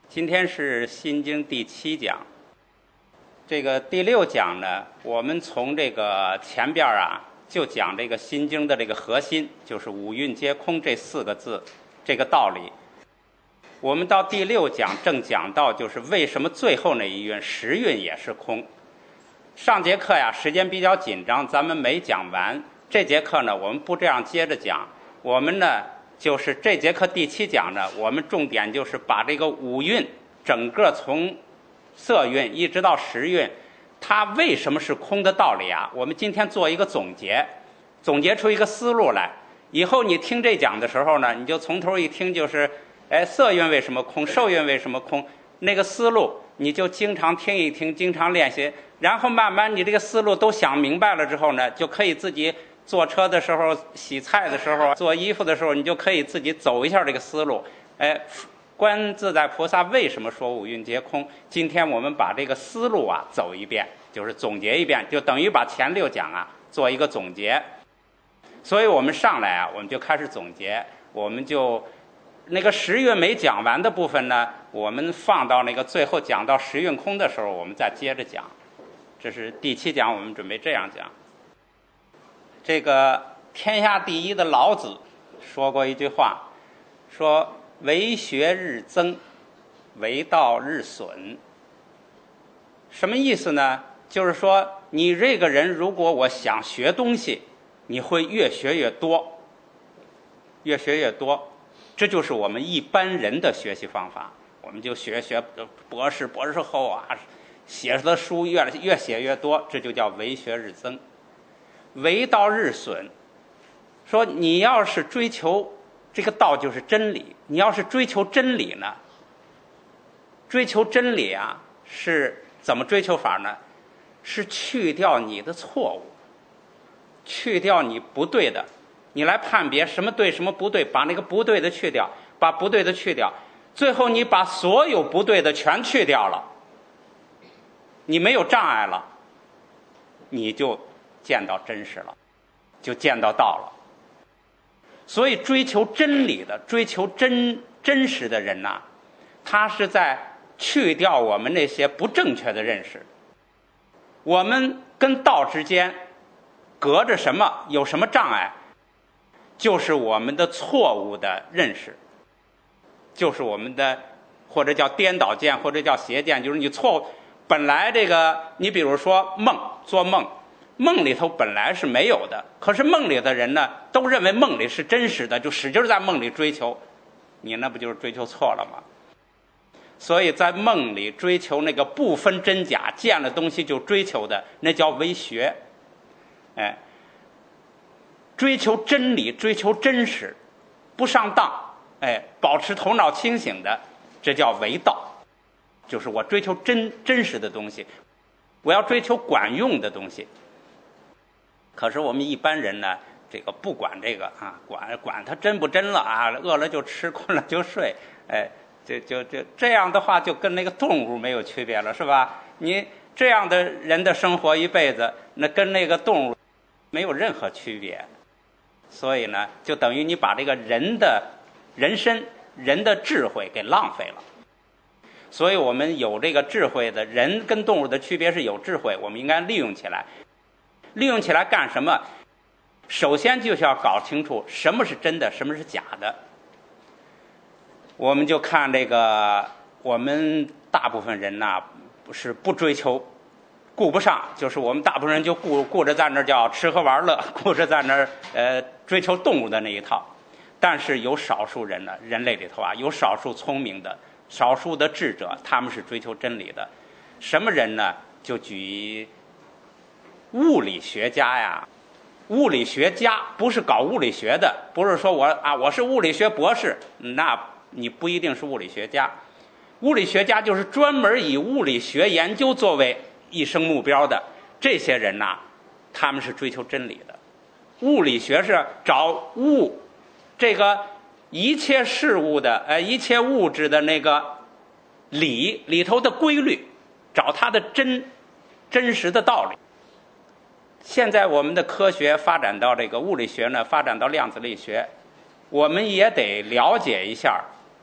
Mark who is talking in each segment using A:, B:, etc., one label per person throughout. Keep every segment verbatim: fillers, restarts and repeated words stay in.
A: 今天是《心经》第七讲。这个第六讲呢，我们从这个前边啊，就讲这个《心经》的这个核心，就是五蕴皆空这四个字，这个道理。我们到第六讲正讲到，就是为什么最后那一蕴十蕴也是空。上节课呀，时间比较紧张，咱们没讲完。这节课呢，我们不这样接着讲，我们呢。就是这节课第七讲呢，我们重点就是把这个五蕴整个从色蕴一直到识蕴，它为什么是空的道理啊？我们今天做一个总结，总结出一个思路来。以后你听这讲的时候呢，你就从头一听就是，哎，色蕴为什么空，受蕴为什么空，那个思路你就经常听一听，经常练习，然后慢慢你这个思路都想明白了之后呢，就可以自己。坐车的时候、洗菜的时候、做衣服的时候，你就可以自己走一下这个思路。哎，观自在菩萨为什么说五蕴皆空？今天我们把这个思路啊走一遍，就是总结一遍，就等于把前六讲啊做一个总结。所以我们上来啊，我们就开始总结，我们就那个十蕴没讲完的部分呢，我们放到那个最后讲到十蕴空的时候，我们再接着讲。这是第七讲，我们准备这样讲。这个天下第一的老子说过一句话，说为学日增，为道日损。什么意思呢？就是说你这个人如果我想学东西，你会越学越多，越学越多。这就是我们一般人的学习方法。我们就学学博士，博士后啊，写的书越来越写越多，这就叫为学日增。为道日损，说你要是追求这个道就是真理，你要是追求真理呢，追求真理啊是怎么追求法呢？是去掉你的错误，去掉你不对的，你来判别什么对什么不对，把那个不对的去掉，把不对的去掉，最后你把所有不对的全去掉了，你没有障碍了，你就见到真实了，就见到道了。所以追求真理的、追求真真实的人呐、啊，他是在去掉我们那些不正确的认识。我们跟道之间隔着什么？有什么障碍？就是我们的错误的认识，就是我们的或者叫颠倒见，或者叫邪见，就是你错误。本来这个，你比如说梦，做梦。梦里头本来是没有的，可是梦里的人呢，都认为梦里是真实的，就使劲在梦里追求，你那不就是追求错了吗？所以在梦里追求那个不分真假，见了东西就追求的，那叫为学。哎，追求真理，追求真实，不上当，哎，保持头脑清醒的，这叫为道。就是我追求真真实的东西，我要追求管用的东西。可是我们一般人呢，这个不管这个啊，管管它真不真了啊，饿了就吃，困了就睡，哎，就就就这样的话，就跟那个动物没有区别了，是吧？你这样的人的生活一辈子，那跟那个动物没有任何区别。所以呢，就等于你把这个人的人身、人的智慧给浪费了。所以我们有这个智慧的人跟动物的区别是有智慧，我们应该利用起来。利用起来干什么？首先就是要搞清楚什么是真的，什么是假的。我们就看这个，我们大部分人呐，是不追求，顾不上，就是我们大部分人就顾顾着在那儿叫吃喝玩乐，顾着在那儿呃追求动物的那一套。但是有少数人呢，人类里头啊，有少数聪明的、少数的智者，他们是追求真理的。什么人呢？就举物理学家呀，物理学家不是搞物理学的，不是说我啊我是物理学博士，那你不一定是物理学家。物理学家就是专门以物理学研究作为一生目标的，这些人呐、啊，他们是追求真理的。物理学是找物，这个一切事物的呃一切物质的那个理里头的规律，找它的真真实的道理。现在我们的科学发展到这个物理学呢，发展到量子力学，我们也得了解一下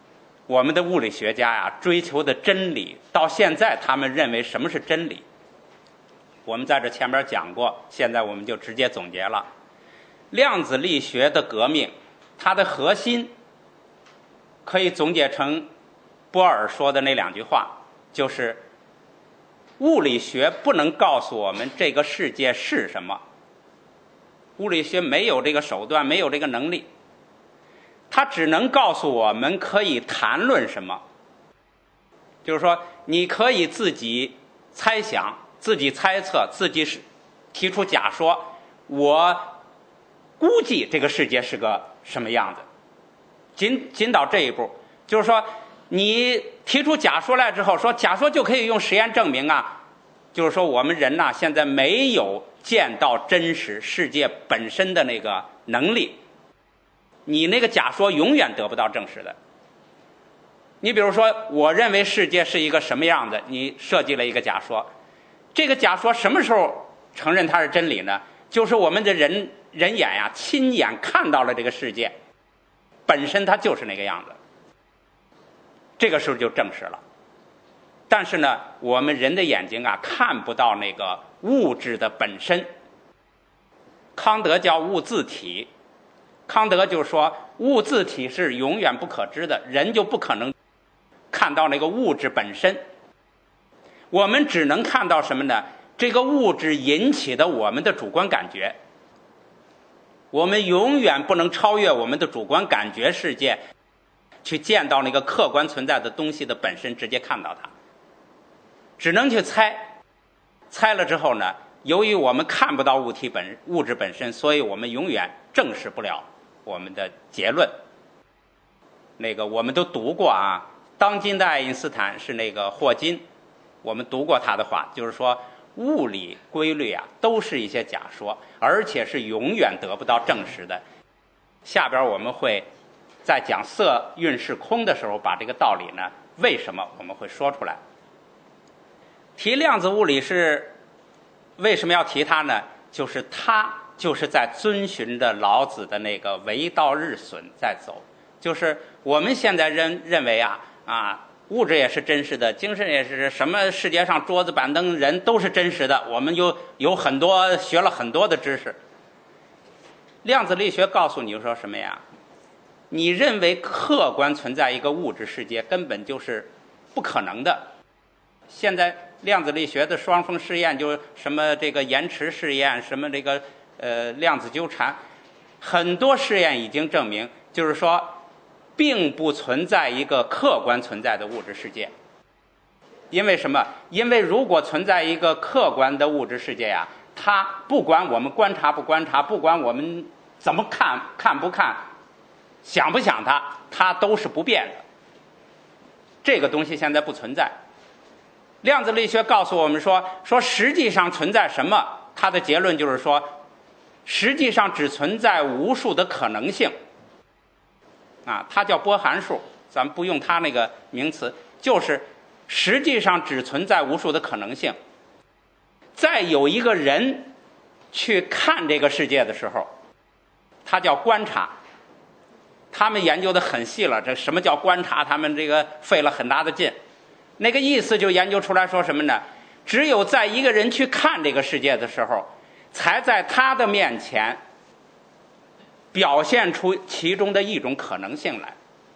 A: 我们的物理学家呀，追求的真理，到现在他们认为什么是真理？我们在这前面讲过，现在我们就直接总结了。量子力学的革命，它的核心可以总结成波尔说的那两句话，就是物理学不能告诉我们这个世界是什么，物理学没有这个手段，没有这个能力，它只能告诉我们可以谈论什么。就是说你可以自己猜想，自己猜测，自己提出假说，我估计这个世界是个什么样子，仅仅到这一步。就是说你提出假说来之后，说假说就可以用实验证明啊，就是说我们人呐、啊，现在没有见到真实世界本身的那个能力，你那个假说永远得不到证实的。你比如说，我认为世界是一个什么样的，你设计了一个假说，这个假说什么时候承认它是真理呢？就是我们的人人眼呀、啊，亲眼看到了这个世界本身它就是那个样子，这个时候就证实了。但是呢，我们人的眼睛啊，看不到那个物质的本身。康德叫物自体，康德就说物自体是永远不可知的，人就不可能看到那个物质本身。我们只能看到什么呢？这个物质引起的我们的主观感觉。我们永远不能超越我们的主观感觉世界，去见到那个客观存在的东西的本身，直接看到它，只能去猜。猜了之后呢，由于我们看不到物体本物质本身，所以我们永远证实不了我们的结论。那个我们都读过啊，当今的爱因斯坦是那个霍金，我们读过他的话，就是说物理规律啊，都是一些假说，而且是永远得不到证实的。下边我们会在讲色蕴是空的时候，把这个道理呢，为什么我们会说出来。提量子物理是为什么要提它呢？就是它就是在遵循着老子的那个为道日损在走。就是我们现在认认为啊啊，物质也是真实的，精神也是，什么世界上桌子板凳人都是真实的，我们有有很多学了很多的知识。量子力学告诉你说什么呀？你认为客观存在一个物质世界，根本就是不可能的。现在量子力学的双缝试验，就什么这个延迟试验，什么这个呃量子纠缠，很多试验已经证明，就是说并不存在一个客观存在的物质世界。因为什么？因为如果存在一个客观的物质世界呀，它不管我们观察不观察，不管我们怎么看看不看，想不想它，它都是不变的。这个东西现在不存在。量子力学告诉我们说，说实际上存在什么？它的结论就是说，实际上只存在无数的可能性。啊，它叫波函数，咱们不用它那个名词，就是实际上只存在无数的可能性。再有一个人去看这个世界的时候，他叫观察。他们研究的很细了，这什么叫观察？他们这个费了很大的劲。那个意思就研究出来说什么呢？只有在一个人去看这个世界的时候，才在他的面前表现出其中的一种可能性来。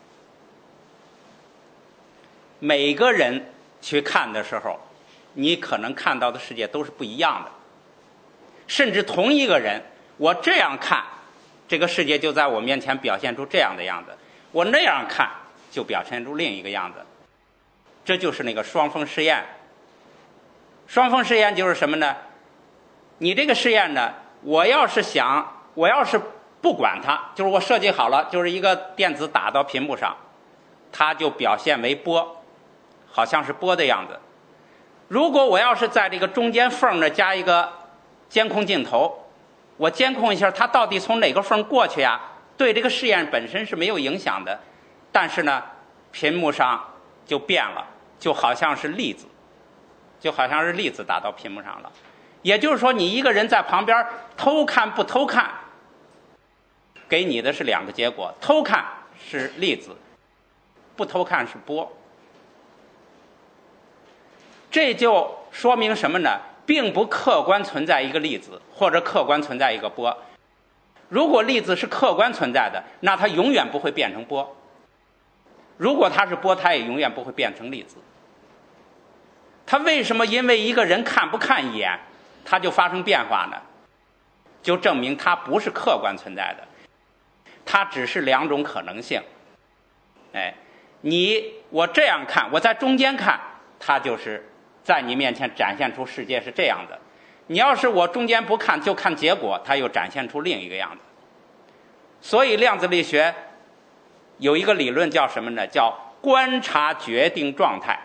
A: 每个人去看的时候，你可能看到的世界都是不一样的。甚至同一个人，我这样看，这个世界就在我面前表现出这样的样子；我那样看，就表现出另一个样子。这就是那个双缝试验。双缝试验就是什么呢？你这个试验呢，我要是想，我要是不管它，就是我设计好了，就是一个电子打到屏幕上，它就表现为波，好像是波的样子。如果我要是在这个中间缝呢加一个监控镜头，我监控一下它到底从哪个缝过去呀，对这个试验本身是没有影响的。但是呢，屏幕上就变了，就好像是粒子，就好像是粒子打到屏幕上了。也就是说，你一个人在旁边偷看不偷看，给你的是两个结果：偷看是粒子， 不偷看是波。这就说明什么呢？并不客观存在一个粒子，或者客观存在一个波。如果粒子是客观存在的，那它永远不会变成波；如果它是波，它也永远不会变成粒子。它为什么因为一个人看不看一眼，它就发生变化呢？就证明它不是客观存在的，它只是两种可能性。哎，你我这样看，我在中间看，它就是在你面前展现出世界是这样的。你要是我中间不看，就看结果，它又展现出另一个样子。所以量子力学有一个理论叫什么呢？叫观察决定状态。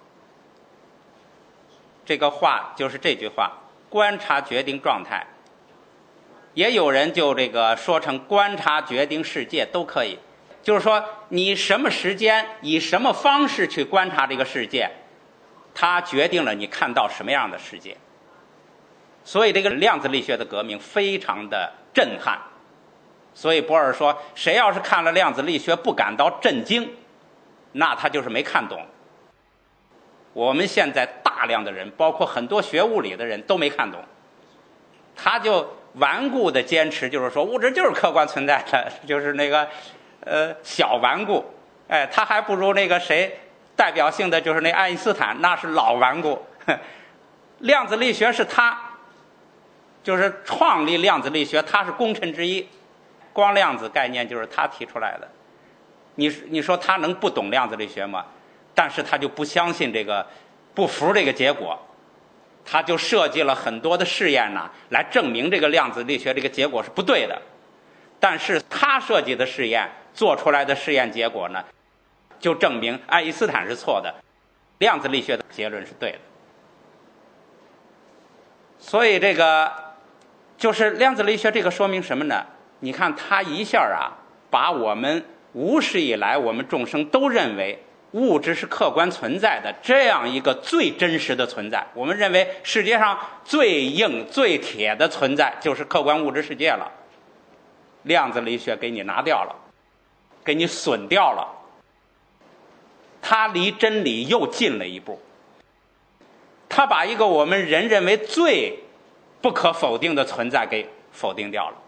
A: 这个话就是这句话，观察决定状态。也有人就这个说成观察决定世界都可以，就是说你什么时间以什么方式去观察这个世界，它决定了你看到什么样的世界。所以这个量子力学的革命非常的震撼。所以博尔说，谁要是看了量子力学不感到震惊，那他就是没看懂。我们现在大量的人，包括很多学物理的人都没看懂，他就顽固的坚持，就是说物质就是客观存在的，就是那个呃小顽固。哎，他还不如那个谁代表性的就是那爱因斯坦，那是老顽固。量子力学是他就是创立量子力学，他是功臣之一。光量子概念就是他提出来的。你你说他能不懂量子力学吗？但是他就不相信这个，不服这个结果，他就设计了很多的试验呢，来证明这个量子力学这个结果是不对的。但是他设计的试验做出来的试验结果呢，就证明爱因斯坦是错的，量子力学的结论是对的。所以这个就是量子力学这个说明什么呢？你看他一下啊，把我们无始以来我们众生都认为物质是客观存在的这样一个最真实的存在，我们认为世界上最硬最铁的存在就是客观物质世界了，量子力学给你拿掉了，给你损掉了，它离真理又近了一步。它把一个我们人认为最不可否定的存在给否定掉了。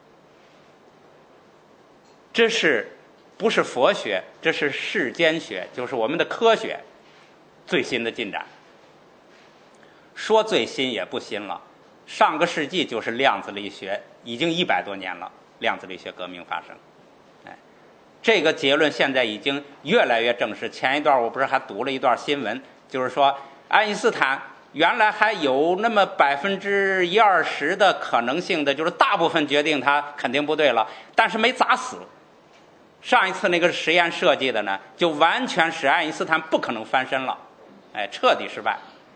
A: 这是不是佛学？这是世间学，就是我们的科学最新的进展。说最新也不新了，上个世纪就是量子力学，已经一百多年了，量子力学革命发生。哎，这个结论现在已经越来越正式。前一段我不是还读了一段新闻，就是说爱因斯坦原来还有那么百分之一二十的可能性的，就是大部分决定他肯定不对了，但是没砸死。上一次那个实验设计的呢，就完全使爱因斯坦不可能翻身了，哎，彻底失败。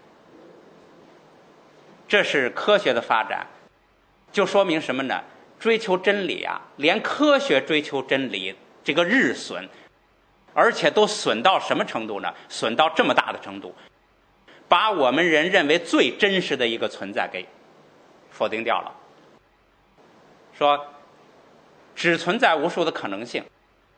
A: 这是科学的发展，就说明什么呢？追求真理啊，连科学追求真理这个日损，而且都损到什么程度呢？损到这么大的程度，把我们人认为最真实的一个存在给否定掉了，说只存在无数的可能性。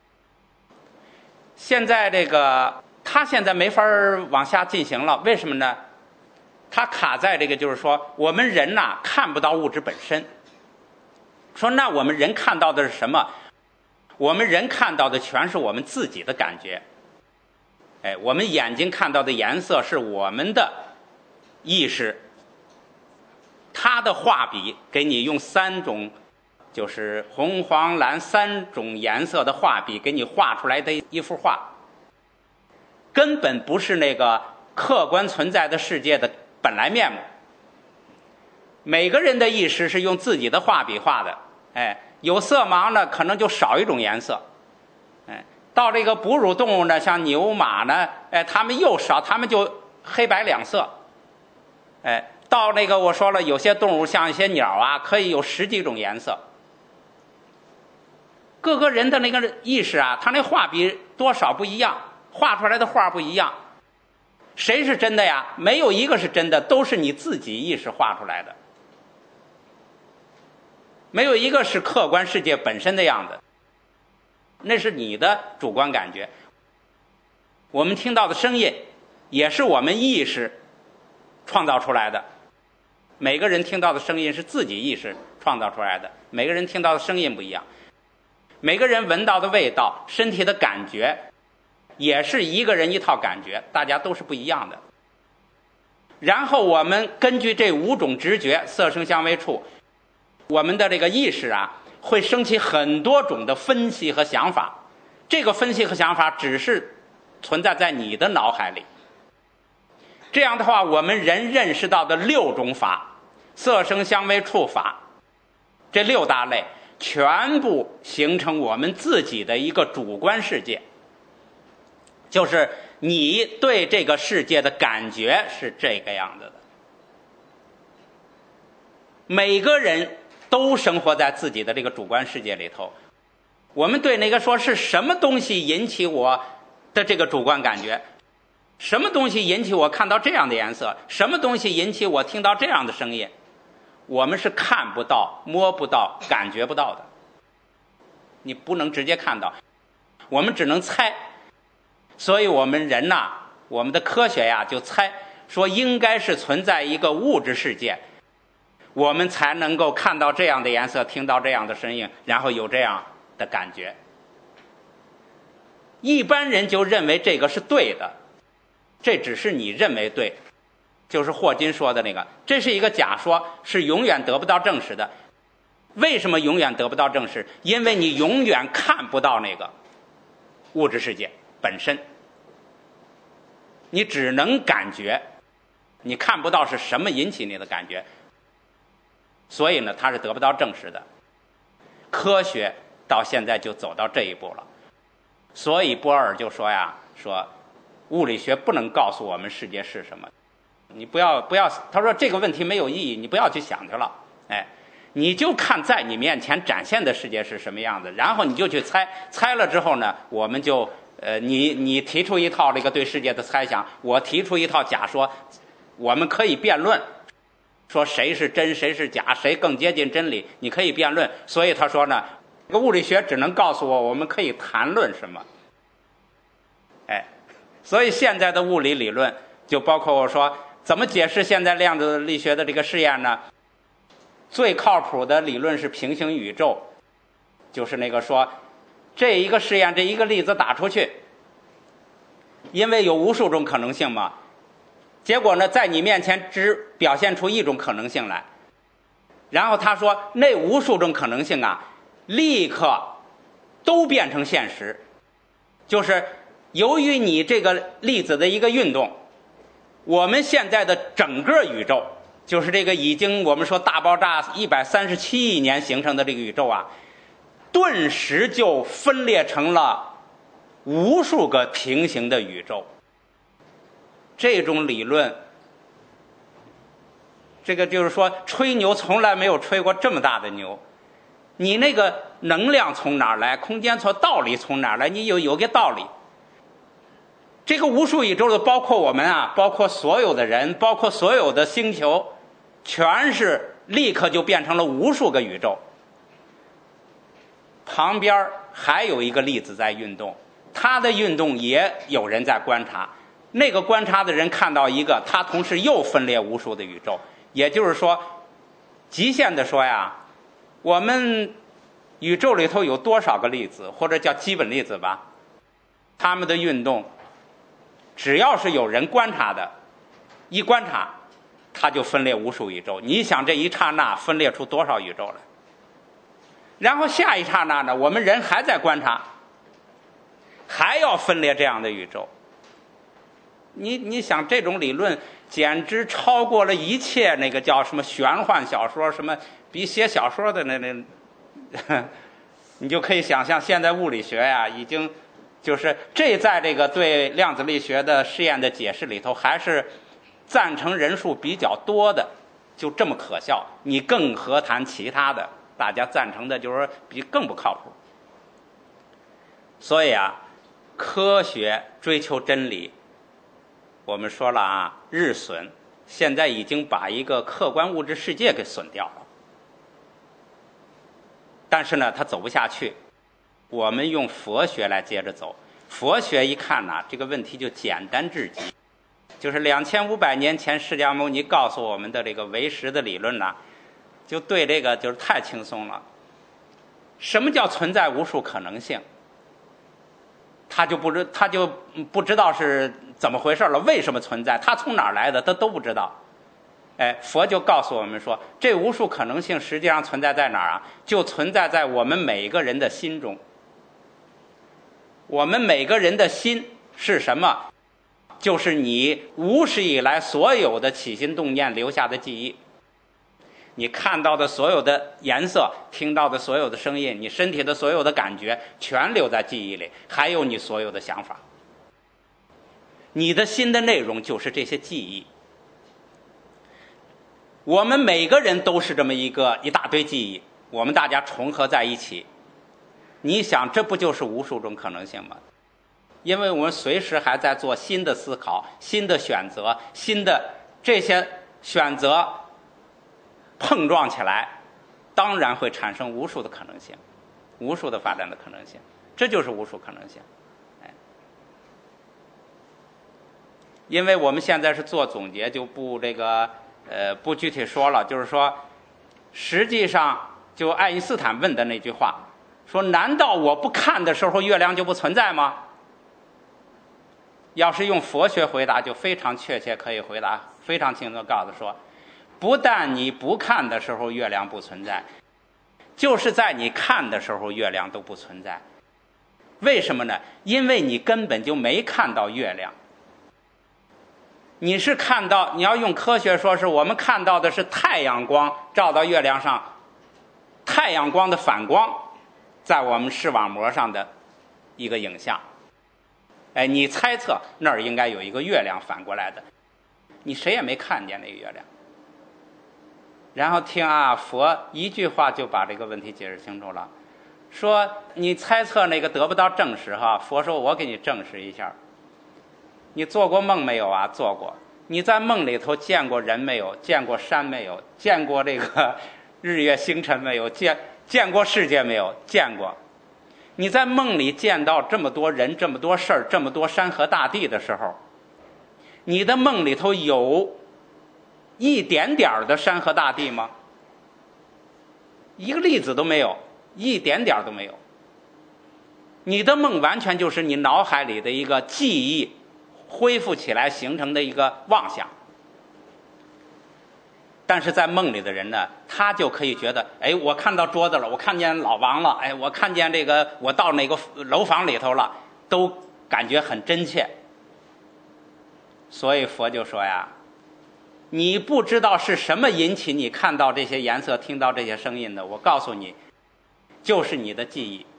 A: 现在这个他现在没法往下进行了，为什么呢？他卡在这个就是说我们人呐看不到物质本身。说那我们人看到的是什么？我们人看到的全是我们自己的感觉。哎，我们眼睛看到的颜色是我们的意识，他的画笔给你用三种就是红黄蓝三种颜色的画笔给你画出来的一幅画，根本不是那个客观存在的世界的本来面目。每个人的意识是用自己的画笔画的，哎，有色盲呢可能就少一种颜色，哎，到这个哺乳动物呢，像牛马呢，哎，它们又少，它们就黑白两色，哎，到那个我说了，有些动物像一些鸟啊，可以有十几种颜色。各个人的那个意识啊，他那画笔多少不一样，画出来的画不一样。谁是真的呀？没有一个是真的，都是你自己意识画出来的。没有一个是客观世界本身的样子，那是你的主观感觉。 我们听到的声音也是我们意识创造出来的。每个人听到的声音是自己意识创造出来的，每个人听到的声音不一样。每个人闻到的味道，身体的感觉也是一个人一套感觉，大家都是不一样的。然后我们根据这五种直觉，色声香味触，我们的这个意识啊会升起很多种的分析和想法。这个分析和想法只是存在在你的脑海里。这样的话，我们人认识到的六种法，色声香味触法，这六大类全部形成我们自己的一个主观世界，就是你对这个世界的感觉是这个样子的。每个人都生活在自己的这个主观世界里头，我们对那个说是什么东西引起我的这个主观感觉，什么东西引起我看到这样的颜色，什么东西引起我听到这样的声音，我们是看不到、摸不到、感觉不到的。你不能直接看到，我们只能猜。所以我们人呐、啊，我们的科学呀就猜说应该是存在一个物质世界，我们才能够看到这样的颜色，听到这样的声音，然后有这样的感觉。一般人就认为这个是对的，这只是你认为对，就是霍金说的那个，这是一个假说，是永远得不到证实的。为什么永远得不到证实？因为你永远看不到那个物质世界本身，你只能感觉，你看不到是什么引起你的感觉，所以呢它是得不到证实的。科学到现在就走到这一步了，所以波尔就说呀，说物理学不能告诉我们世界是什么，你不要不要，他说这个问题没有意义，你不要去想去了，哎，你就看在你面前展现的世界是什么样子，然后你就去猜，猜了之后呢，我们就呃，你你提出一套这个对世界的猜想，我提出一套假说，我们可以辩论，说谁是真谁是假，谁更接近真理，你可以辩论。所以他说呢，这个物理学只能告诉我我们可以谈论什么。哎，所以现在的物理理论就包括我说怎么解释现在量子力学的这个试验呢？最靠谱的理论是平行宇宙，就是那个说这一个试验，这一个粒子打出去，因为有无数种可能性嘛，结果呢在你面前只表现出一种可能性来，然后他说那无数种可能性啊立刻都变成现实，就是由于你这个粒子的一个运动，我们现在的整个宇宙，就是这个已经我们说大爆炸一百三十七亿年形成的这个宇宙啊，顿时就分裂成了无数个平行的宇宙。这种理论，这个就是说吹牛从来没有吹过这么大的牛。你那个能量从哪儿来，空间从道理从哪儿来，你有有个道理。这个无数宇宙的包括我们啊，包括所有的人，包括所有的星球，全是立刻就变成了无数个宇宙。旁边还有一个粒子在运动，它的运动也有人在观察，那个观察的人看到一个，它同时又分裂无数的宇宙。也就是说，极限的说呀，我们宇宙里头有多少个粒子，或者叫基本粒子吧，它们的运动只要是有人观察的，一观察它就分裂无数宇宙。你想这一刹那分裂出多少宇宙来，然后下一刹那呢，我们人还在观察，还要分裂这样的宇宙。你你想这种理论简直超过了一切那个叫什么玄幻小说，什么比写小说的那那你就可以想象现在物理学呀已经就是这在这个对量子力学的试验的解释里头还是赞成人数比较多的，就这么可笑，你更何谈其他的，大家赞成的就是比更不靠谱。所以啊，科学追求真理，我们说了啊，日损，现在已经把一个客观物质世界给损掉了。但是呢，它走不下去，我们用佛学来接着走。 佛学一看呐、啊，这个问题就简单至极，就是两千五百年前释迦牟尼告诉我们的这个唯识的理论呐、啊，就对这个就是太轻松了。什么叫存在无数可能性？他就不知他就不知道是怎么回事了，为什么存在？他从哪儿来的？他都不知道。哎，佛就告诉我们说，这无数可能性实际上存在在哪儿啊？就存在在我们每个人的心中。我们每个人的心是什么？就是你无始以来所有的起心动念留下的记忆。你看到的所有的颜色，听到的所有的声音，你身体的所有的感觉，全留在记忆里，还有你所有的想法。你的心的内容就是这些记忆。我们每个人都是这么一个一大堆记忆，我们大家重合在一起。你想，这不就是无数种可能性吗？因为我们随时还在做新的思考、新的选择、新的这些选择碰撞起来，当然会产生无数的可能性，无数的发展的可能性，这就是无数可能性。哎，因为我们现在是做总结，就不这个呃不具体说了，就是说，实际上就爱因斯坦问的那句话，说难道我不看的时候月亮就不存在吗？要是用佛学回答，就非常确切，可以回答非常清楚地告诉说，不但你不看的时候月亮不存在，就是在你看的时候月亮都不存在。为什么呢？因为你根本就没看到月亮。你是看到，你要用科学说，是我们看到的是太阳光照到月亮上，太阳光的反光在我们视网膜上的一个影像。哎，你猜测那儿应该有一个月亮反过来的，你谁也没看见那个月亮。然后听啊，佛一句话就把这个问题解释清楚了，说你猜测那个得不到证实哈，佛说我给你证实一下。你做过梦没有啊？做过。你在梦里头见过人没有？见过山没有？见过这个日月星辰没有？见见过世界没有？见过。你在梦里见到这么多人、这么多事儿、这么多山河大地的时候，你的梦里头有一点点的山河大地吗？一个粒子都没有，一点点都没有。你的梦完全就是你脑海里的一个记忆恢复起来形成的一个妄想。但是在梦里的人呢，他就可以觉得，哎，我看到桌子了，我看见老王了，哎，我看见这个，我到哪个楼房里头了，都感觉很真切。所以佛就说呀，你不知道是什么引起你看到这些颜色，听到这些声音的，我告诉你，就是你的记忆。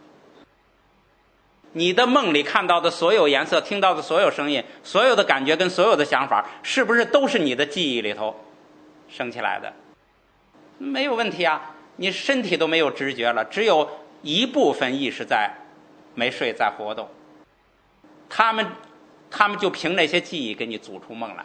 A: 你的梦里看到的所有颜色，听到的所有声音，所有的感觉跟所有的想法，是不是都是你的记忆里头生起来的？没有问题啊，你身体都没有知觉了，只有一部分意识在没睡在活动，他们他们就凭那些记忆给你组出梦来了，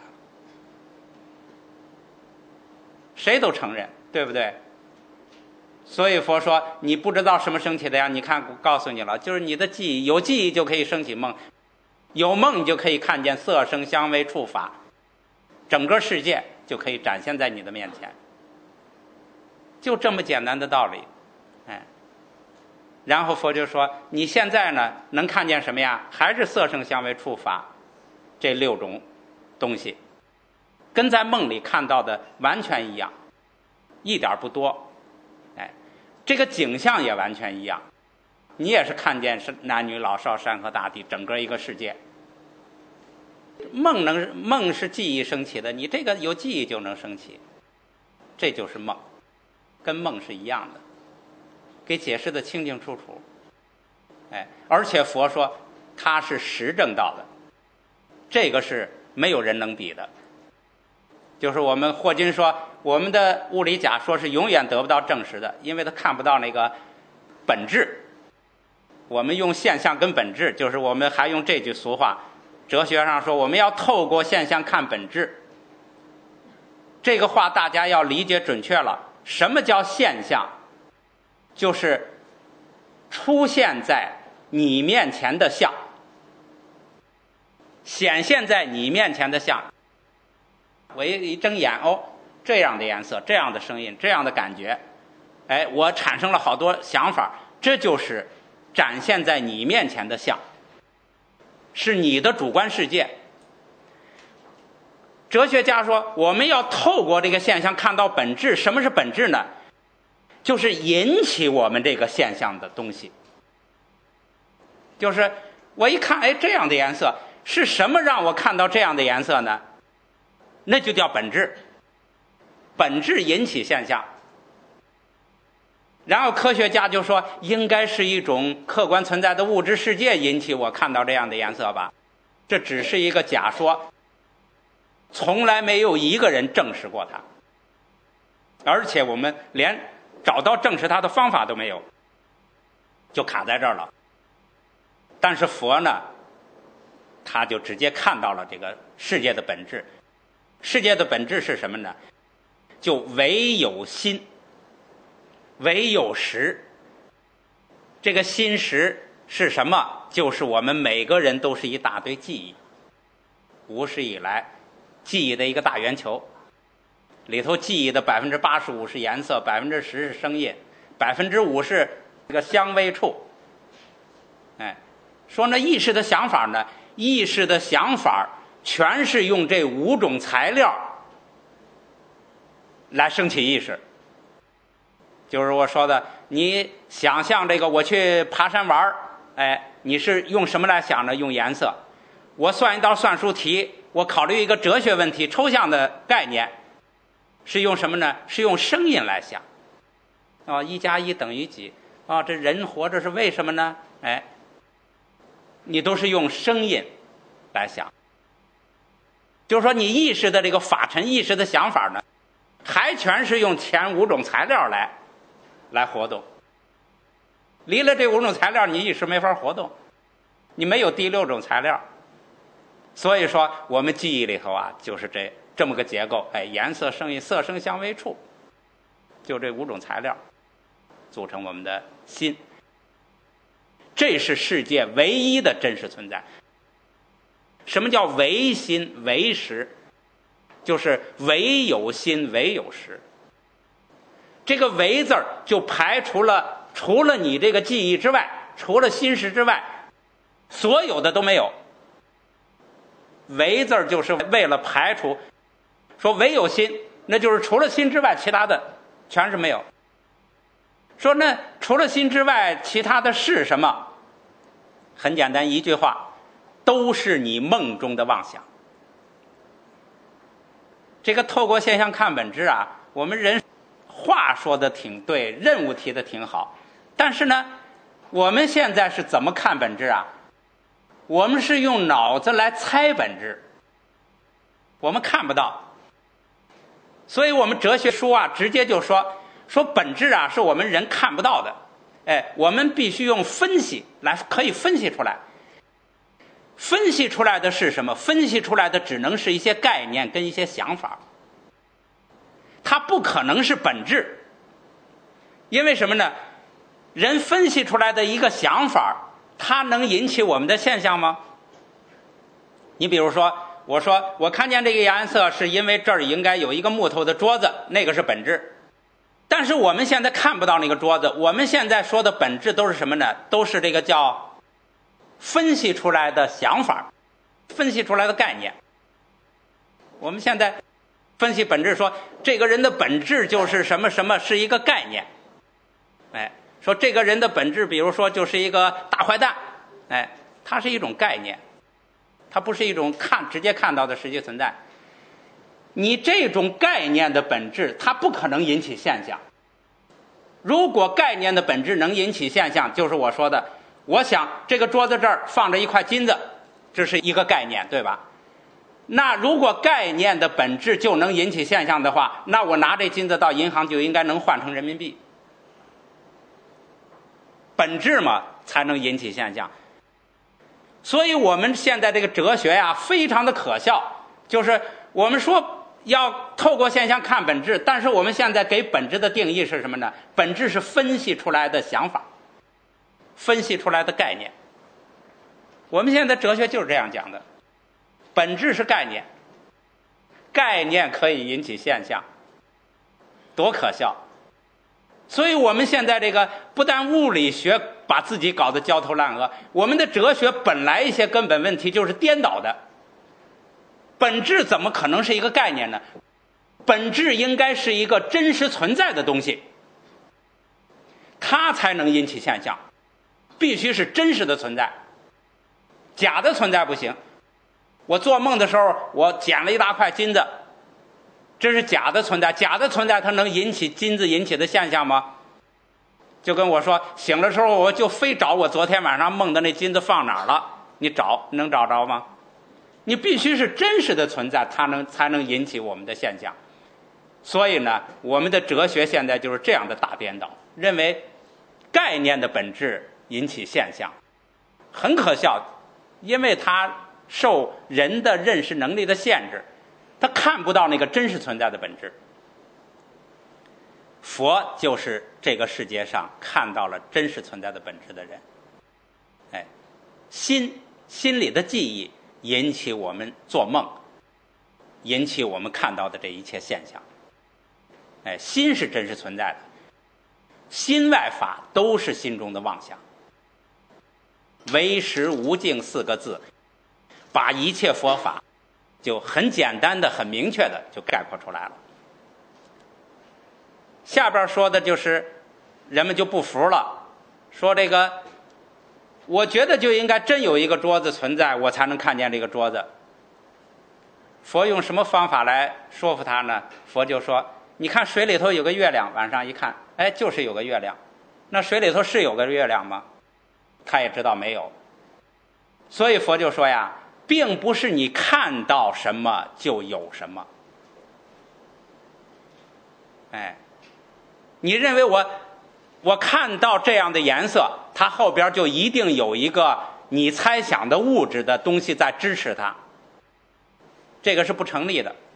A: 谁都承认，对不对？所以佛说你不知道什么升起的呀，你看告诉你了，就是你的记忆，有记忆就可以升起梦，有梦你就可以看见色声香味触法，整个世界就可以展现在你的面前，就这么简单的道理。哎，然后佛就说你现在呢能看见什么呀？还是色声香味触法这六种东西，跟在梦里看到的完全一样，一点不多。哎，这个景象也完全一样，你也是看见是男女老少山河大地整个一个世界。梦能梦是记忆升起的，你这个有记忆就能升起，这就是梦，跟梦是一样的，给解释的清清楚楚。哎，而且佛说他是实证到的，这个是没有人能比的。就是我们霍金说我们的物理假说是永远得不到证实的，因为他看不到那个本质。我们用现象跟本质，就是我们还用这句俗话，哲学上说我们要透过现象看本质。这个话大家要理解准确了。什么叫现象？就是出现在你面前的相， 显现在你面前的像。我一睁眼，哦，这样的颜色，这样的声音，这样的感觉，哎，我产生了好多想法，这就是展现在你面前的像，是你的主观世界。哲学家说，我们要透过这个现象看到本质。什么是本质呢？就是引起我们这个现象的东西。就是我一看，哎，这样的颜色，是什么让我看到这样的颜色呢？那就叫本质。本质引起现象。然后科学家就说，应该是一种客观存在的物质世界引起我看到这样的颜色吧。这只是一个假说，从来没有一个人证实过它，而且我们连找到证实它的方法都没有，就卡在这儿了。但是佛呢，他就直接看到了这个世界的本质。世界的本质是什么呢？就唯有心，唯有识。这个心识是什么？就是我们每个人都是一大堆记忆，无始以来记忆的一个大圆球，里头记忆的百分之八十五是颜色，百分之十是声音，百分之五是这个香味触。哎，说那意识的想法呢？意识的想法全是用这五种材料来升起意识。就是我说的，你想象这个我去爬山玩，哎，你是用什么来想呢？用颜色。我算一道算术题，我考虑一个哲学问题，抽象的概念，是用什么呢？是用声音来想。啊，一加一等于几？啊，这人活着是为什么呢？哎，你都是用声音来想。就是说，你意识的这个法尘，意识的想法呢，还全是用前五种材料来来活动。离了这五种材料，你意识没法活动，你没有第六种材料。所以说，我们记忆里头啊，就是这这么个结构。哎，颜色、声音、色声香味触，就这五种材料组成我们的心。这是世界唯一的真实存在。什么叫唯心唯识？就是唯有心唯有识。这个唯字儿就排除了除了你这个记忆之外，除了心识之外，所有的都没有。唯字儿就是为了排除，说唯有心，那就是除了心之外，其他的全是没有。说那除了心之外，其他的是什么？很简单，一句话，都是你梦中的妄想。这个透过现象看本质啊，我们人话说的挺对，任务提的挺好，但是呢，我们现在是怎么看本质啊？我们是用脑子来猜本质，我们看不到。所以我们哲学书啊，直接就说说本质啊，是我们人看不到的。哎，我们必须用分析来，可以分析出来。分析出来的是什么？分析出来的只能是一些概念跟一些想法，它不可能是本质。因为什么呢？人分析出来的一个想法，它能引起我们的现象吗？你比如说，我说我看见这个颜色是因为这儿应该有一个木头的桌子，那个是本质。但是我们现在看不到那个桌子，我们现在说的本质都是什么呢？都是这个叫分析出来的想法，分析出来的概念。我们现在分析本质，说这个人的本质就是什么什么，是一个概念。哎，说这个人的本质，比如说就是一个大坏蛋，哎，它是一种概念，它不是一种看直接看到的实际存在。你这种概念的本质，它不可能引起现象。如果概念的本质能引起现象，就是我说的，我想这个桌子这儿放着一块金子，这是一个概念，对吧？那如果概念的本质就能引起现象的话，那我拿这金子到银行就应该能换成人民币。本质嘛，才能引起现象。所以我们现在这个哲学呀，非常的可笑，就是我们说要透过现象看本质，但是我们现在给本质的定义是什么呢？本质是分析出来的想法，分析出来的概念。我们现在哲学就是这样讲的。 本质是概念，概念可以引起现象，多可笑！所以我们现在这个不但物理学把自己搞得焦头烂额，我们的哲学本来一些根本问题就是颠倒的。本质怎么可能是一个概念呢？本质应该是一个真实存在的东西，它才能引起现象，必须是真实的存在，假的存在不行。我做梦的时候，我捡了一大块金子，这是假的存在，假的存在它能引起金子引起的现象吗？就跟我说，醒的时候我就非找我昨天晚上梦的那金子放哪儿了，你找能找着吗？你必须是真实的存在，它能才能引起我们的现象。所以呢，我们的哲学现在就是这样的大颠倒，认为概念的本质引起现象，很可笑，因为它受人的认识能力的限制，他看不到那个真实存在的本质。佛就是这个世界上看到了真实存在的本质的人。哎，心心里的记忆引起我们做梦，引起我们看到的这一切现象。哎，心是真实存在的，心外法都是心中的妄想。唯识无境四个字，把一切佛法就很简单的、很明确的就概括出来了。下边说的就是人们就不服了，说这个我觉得就应该真有一个桌子存在，我才能看见这个桌子。佛用什么方法来说服他呢？佛就说，你看水里头有个月亮，晚上一看，哎，就是有个月亮。那水里头是有个月亮吗？他也知道没有。所以佛就说呀，并不是你看到什么就有什么。哎，你认为我我看到这样的颜色，它后边就一定有一个你猜想的物质的东西在支持它，这个是不成立的。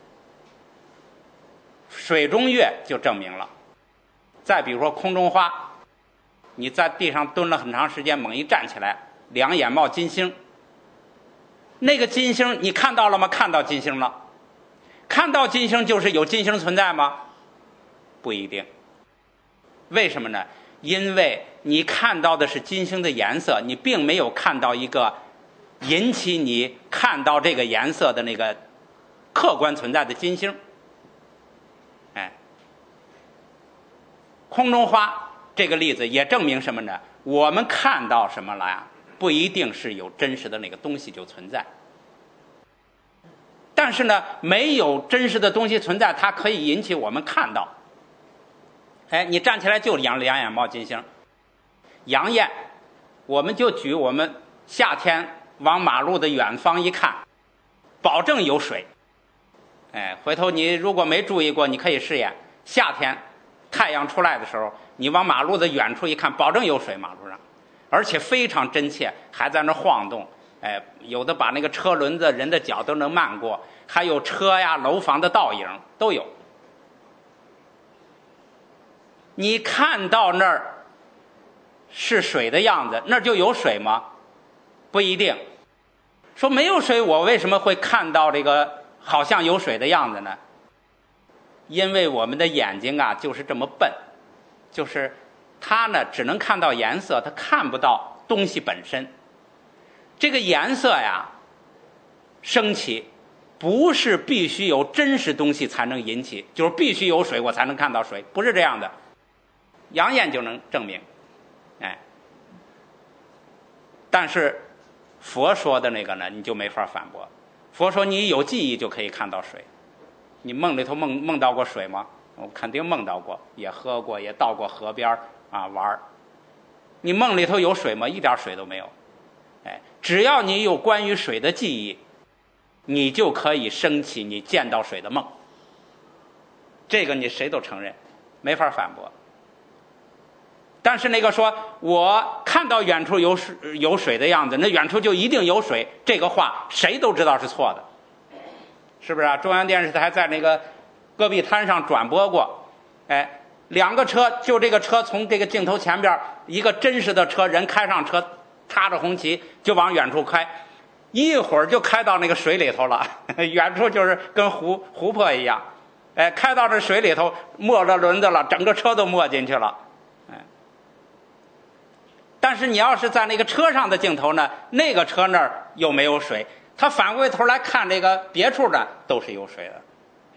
A: 水中月就证明了。再比如说空中花，你在地上蹲了很长时间，猛一站起来，两眼冒金星，那个金星你看到了吗？看到金星了。看到金星就是有金星存在吗？不一定。为什么呢？因为你看到的是金星的颜色，你并没有看到一个引起你看到这个颜色的那个客观存在的金星。哎，空中花这个例子也证明什么呢？我们看到什么了呀？不一定是有真实的那个东西就存在。但是呢，没有真实的东西存在，它可以引起我们看到。哎，你站起来就两两眼冒金星。阳焰，我们就举我们夏天往马路的远方一看，保证有水。哎，回头你如果没注意过，你可以试验，夏天太阳出来的时候，你往马路的远处一看，保证有水，马路上，而且非常真切，还在那晃动。哎，有的把那个车轮子、人的脚都能漫过，还有车呀、楼房的倒影都有。你看到那儿是水的样子，那儿就有水吗？不一定。说没有水，我为什么会看到这个好像有水的样子呢？因为我们的眼睛啊就是这么笨，就是它呢只能看到颜色，它看不到东西本身。这个颜色呀升起不是必须有真实东西才能引起，就是必须有水我才能看到水，不是这样的。阳焰就能证明。哎，但是佛说的那个呢，你就没法反驳。佛说你有记忆就可以看到水，你梦里头梦梦到过水吗？我肯定梦到过，也喝过，也到过河边啊玩。你梦里头有水吗？一点水都没有。哎，只要你有关于水的记忆，你就可以升起你见到水的梦。这个你谁都承认，没法反驳。但是那个说我看到远处有水有水的样子，那远处就一定有水，这个话谁都知道是错的，是不是啊？中央电视台在那个戈壁滩上转播过，哎，两个车，就这个车从这个镜头前边，一个真实的车，人开上车，插着红旗就往远处开， 一会儿就开到那个水里头了，远处就是跟湖湖泊一样，哎，开到这水里头，没了轮子了，整个车都没进去了，哎。但是你要是在那个车上的镜头呢，那个车那儿又没有水，他反过头来看这个别处的都是有水的。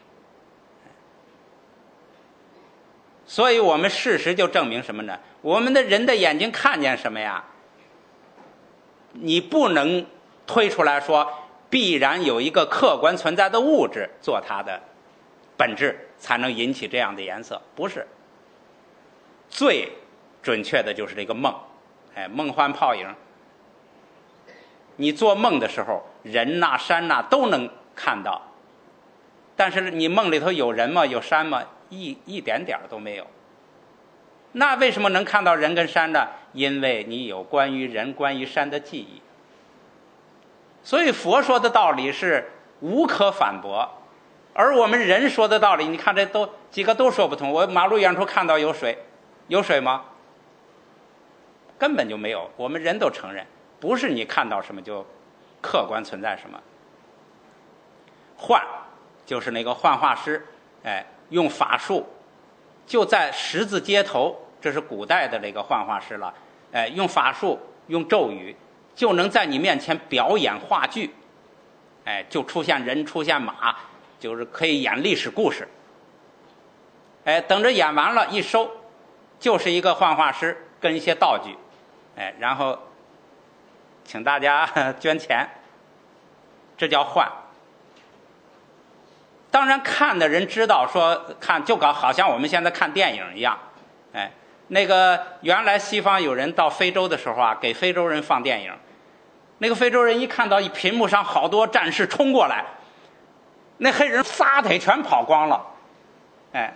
A: 所以我们事实就证明什么呢？我们的人的眼睛看见什么呀？你不能推出来说必然有一个客观存在的物质做它的本质才能引起这样的颜色，不是。最准确的就是这个梦，哎，梦幻泡影。你做梦的时候，人呐、山呐都能看到，但是你梦里头有人吗？有山吗？一一点点都没有。那为什么能看到人跟山呢？因为你有关于人、关于山的记忆。所以佛说的道理是无可反驳，而我们人说的道理，你看这都几个都说不通。我马路远处看到有水，有水吗？根本就没有。我们人都承认，不是你看到什么就客观存在什么。幻就是那个幻化师，哎，用法术就在十字街头，这是古代的这个幻化师了，哎，用法术用咒语就能在你面前表演话剧，哎，就出现人出现马，就是可以演历史故事。哎，等着演完了一收，就是一个幻化师跟一些道具，哎，然后请大家捐钱，这叫幻。当然看的人知道说看就搞好像我们现在看电影一样，哎，那个原来西方有人到非洲的时候啊，给非洲人放电影，那个非洲人一看到一屏幕上好多战士冲过来，那黑人撒腿全跑光了，哎，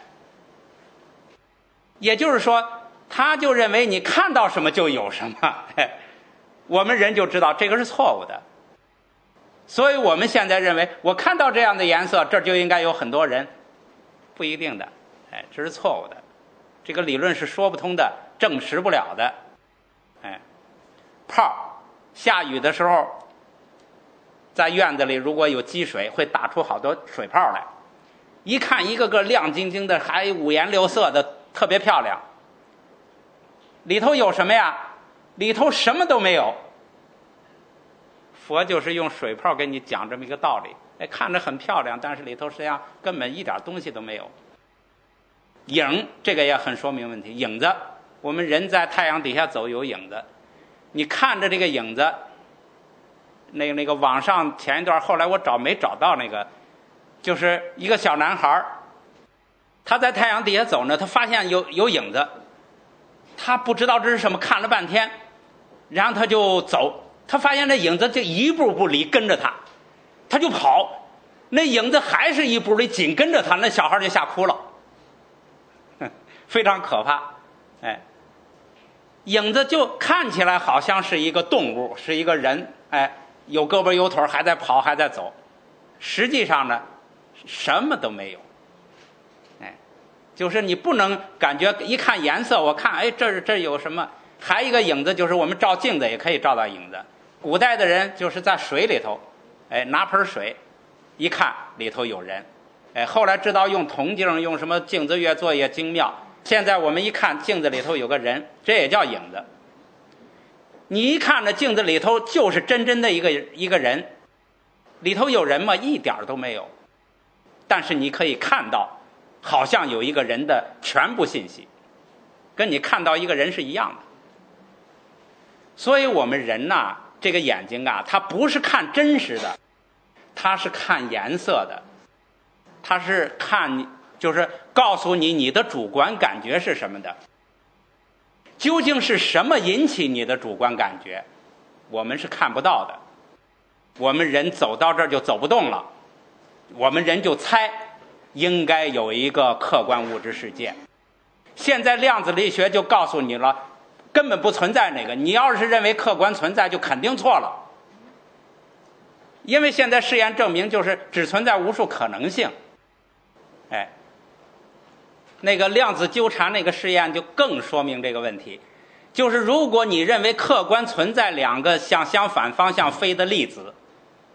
A: 也就是说他就认为你看到什么就有什么，哎，我们人就知道这个是错误的。所以我们现在认为我看到这样的颜色，这就应该有很多人，不一定的，哎，这是错误的，这个理论是说不通的，证实不了的。哎，泡下雨的时候在院子里如果有积水，会打出好多水泡来，一看一个个亮晶晶的，还五颜六色的，特别漂亮。里头有什么呀？里头什么都没有。佛就是用水泡给你讲这么一个道理，哎，看着很漂亮，但是里头实际上根本一点东西都没有。影这个也很说明问题，影子，我们人在太阳底下走有影子，你看着这个影子，那个那个网上前一段后来我找没找到那个，就是一个小男孩，他在太阳底下走呢，他发现有有影子，他不知道这是什么，看了半天，然后他就走。他发现那影子就一步不离跟着他，他就跑，那影子还是一步离紧跟着他，那小孩就吓哭了，非常可怕。哎，影子就看起来好像是一个动物，是一个人，哎，有胳膊有腿还在跑还在走，实际上呢什么都没有。哎，就是你不能感觉一看颜色，我看哎这这有什么，还一个影子就是我们照镜子也可以照到影子。古代的人就是在水里头，哎，拿盆水，一看里头有人，哎，后来知道用铜镜，用什么镜子越做越精妙。现在我们一看镜子里头有个人，这也叫影子。你一看这镜子里头就是真真的一个一个人，里头有人吗？一点都没有。但是你可以看到，好像有一个人的全部信息，跟你看到一个人是一样的。所以我们人呐，这个眼睛啊，它不是看真实的，它是看颜色的，它是看，就是告诉你你的主观感觉是什么的。究竟是什么引起你的主观感觉，我们是看不到的。我们人走到这儿就走不动了，我们人就猜应该有一个客观物质世界。现在量子力学就告诉你了，根本不存在那个，你要是认为客观存在就肯定错了。因为现在试验证明就是只存在无数可能性。哎，那个量子纠缠那个试验就更说明这个问题，就是如果你认为客观存在两个向相反方向飞的粒子，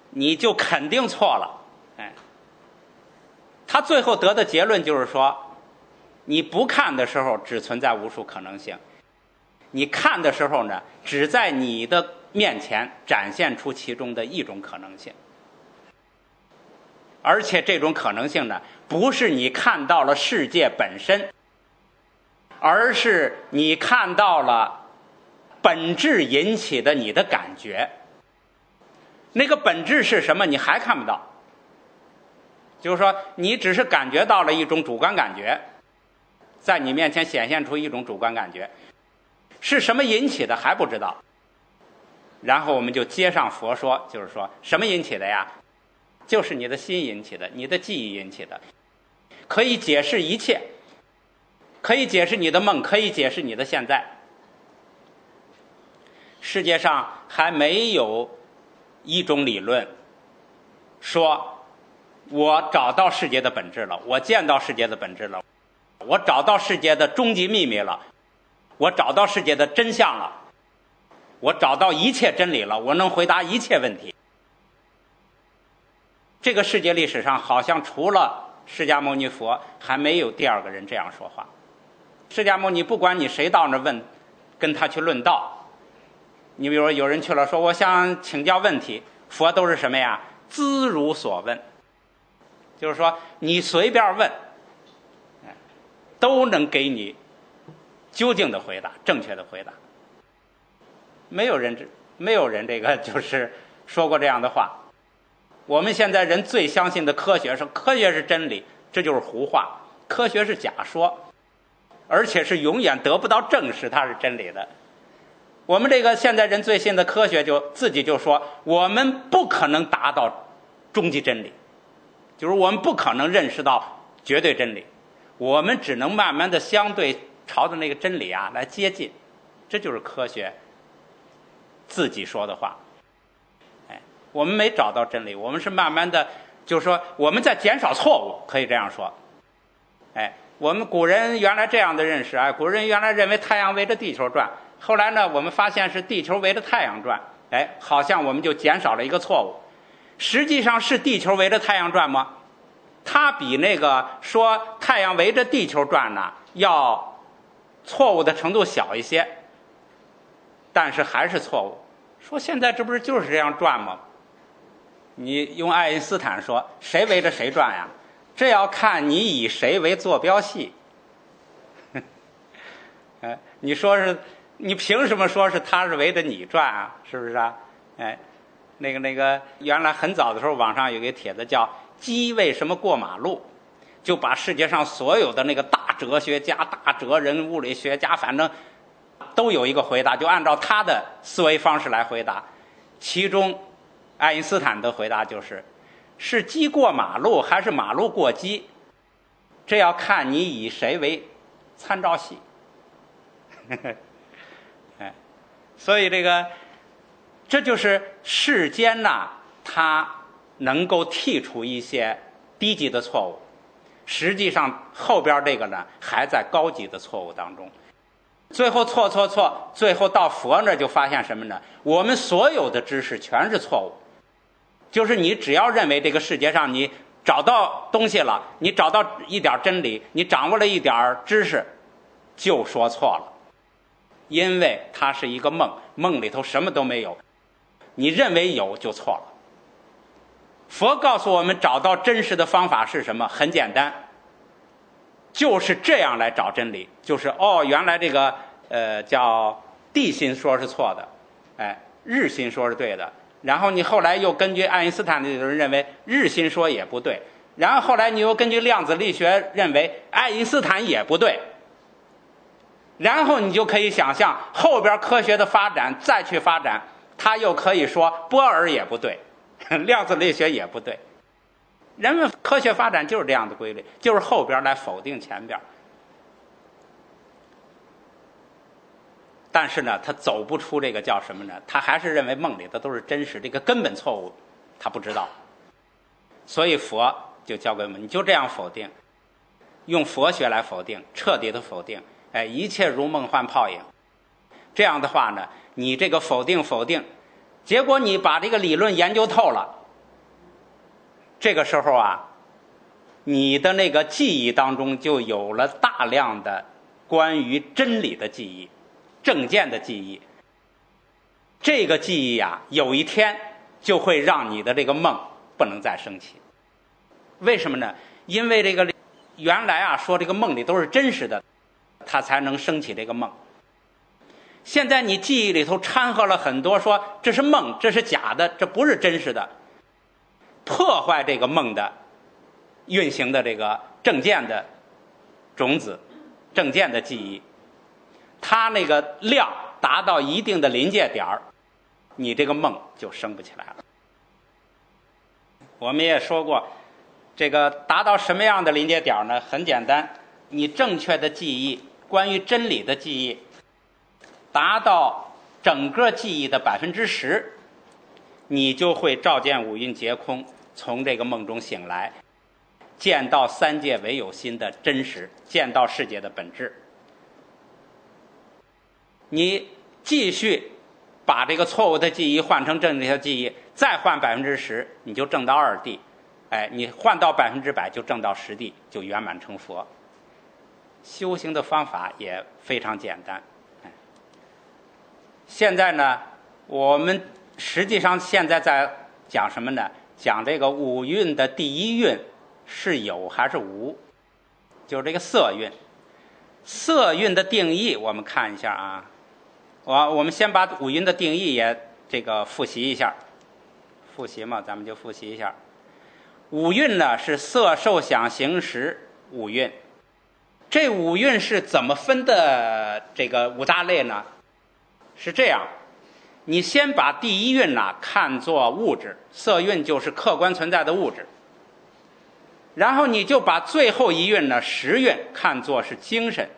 A: 你就肯定错了。哎，他最后得的结论就是说，你不看的时候只存在无数可能性，你看的时候呢，只在你的面前展现出其中的一种可能性，而且这种可能性呢，不是你看到了世界本身，而是你看到了本质引起的你的感觉。那个本质是什么你还看不到，就是说你只是感觉到了一种主观感觉，在你面前显现出一种主观感觉，是什么引起的还不知道。然后我们就接上佛说，就是说什么引起的呀？就是你的心引起的，你的记忆引起的，可以解释一切，可以解释你的梦，可以解释你的现在。世界上还没有一种理论说我找到世界的本质了，我见到世界的本质了，我找到世界的终极秘密了，我找到世界的真相了，我找到一切真理了，我能回答一切问题。这个世界历史上好像除了释迦牟尼佛还没有第二个人这样说话。释迦牟尼不管你谁到那问，跟他去论道，你比如说有人去了说我想请教问题，佛都是什么呀？兹如所问，就是说你随便问都能给你究竟的回答，正确的回答。没有人没有人这个就是说过这样的话。我们现在人最相信的科学是科学是真理，这就是胡话，科学是假说，而且是永远得不到证实它是真理的。我们这个现在人最信的科学就自己就说我们不可能达到终极真理，就是我们不可能认识到绝对真理，我们只能慢慢的相对朝着那个真理啊来接近，这就是科学自己说的话。哎，我们没找到真理，我们是慢慢的就是说我们在减少错误，可以这样说。哎，我们古人原来这样的认识，哎，古人原来认为太阳围着地球转，后来呢我们发现是地球围着太阳转，哎，好像我们就减少了一个错误。实际上是地球围着太阳转吗？它比那个说太阳围着地球转呢要错误的程度小一些，但是还是错误。说现在这不是就是这样转吗？你用爱因斯坦说谁围着谁转呀？这要看你以谁为坐标系。哎，你说是你凭什么说是他是围着你转啊？是不是啊？哎，那个那个原来很早的时候网上有个帖子叫鸡为什么过马路，就把世界上所有的那个大哲学家、大哲人、物理学家，反正都有一个回答，就按照他的思维方式来回答。其中爱因斯坦的回答就是是鸡过马路还是马路过鸡，这要看你以谁为参照系。哎，所以这个这就是世间呐，它能够剔除一些低级的错误，实际上后边这个呢还在高级的错误当中。最后错错错，最后到佛那就发现什么呢？我们所有的知识全是错误，就是你只要认为这个世界上你找到东西了，你找到一点真理，你掌握了一点知识，就说错了。因为它是一个梦，梦里头什么都没有，你认为有就错了。佛告诉我们找到真实的方法是什么？很简单，就是这样来找真理，就是哦，原来这个呃叫地心说是错的，哎，日心说是对的，然后你后来又根据爱因斯坦的人认为日心说也不对，然后后来你又根据量子力学认为爱因斯坦也不对，然后你就可以想象后边科学的发展再去发展，他又可以说波尔也不对，量子力学也不对。人们科学发展就是这样的规律，就是后边来否定前边。但是呢他走不出这个叫什么呢？他还是认为梦里的都是真实，这个根本错误他不知道。所以佛就教给我们，你就这样否定，用佛学来否定，彻底的否定，哎，一切如梦幻泡影。这样的话呢，你这个否定否定，结果你把这个理论研究透了， 这个时候啊，你的那个记忆当中就有了大量的关于真理的记忆、正见的记忆。这个记忆啊，有一天就会让你的这个梦不能再升起。为什么呢？因为这个原来啊说这个梦里都是真实的，它才能升起这个梦。现在你记忆里头掺和了很多说这是梦，这是假的，这不是真实的，破坏这个梦的运行的这个正见的种子、正见的记忆。它那个量达到一定的临界点儿，你这个梦就升不起来了。我们也说过，这个达到什么样的临界点呢？很简单，你正确的记忆，关于真理的记忆达到整个记忆的百分之十，你就会照见五蕴皆空，从这个梦中醒来，见到三界唯有心的真实，见到世界的本质。你继续把这个错误的记忆换成正确的记忆，再换百分之十，你就证到二谛。哎，你换到百分之百就证到十谛，就圆满成佛。修行的方法也非常简单。哎，现在呢，我们实际上现在在讲什么呢？讲这个五蕴的第一蕴是有还是无，就是这个色蕴。色蕴的定义我们看一下啊。我我们先把五蕴的定义也这个复习一下，复习嘛，咱们就复习一下。五蕴呢是色受想行识五蕴，这五蕴是怎么分的？这个五大类呢？是这样，你先把第一蕴呢看作物质，色蕴就是客观存在的物质，然后你就把最后一蕴呢识蕴看作是精神。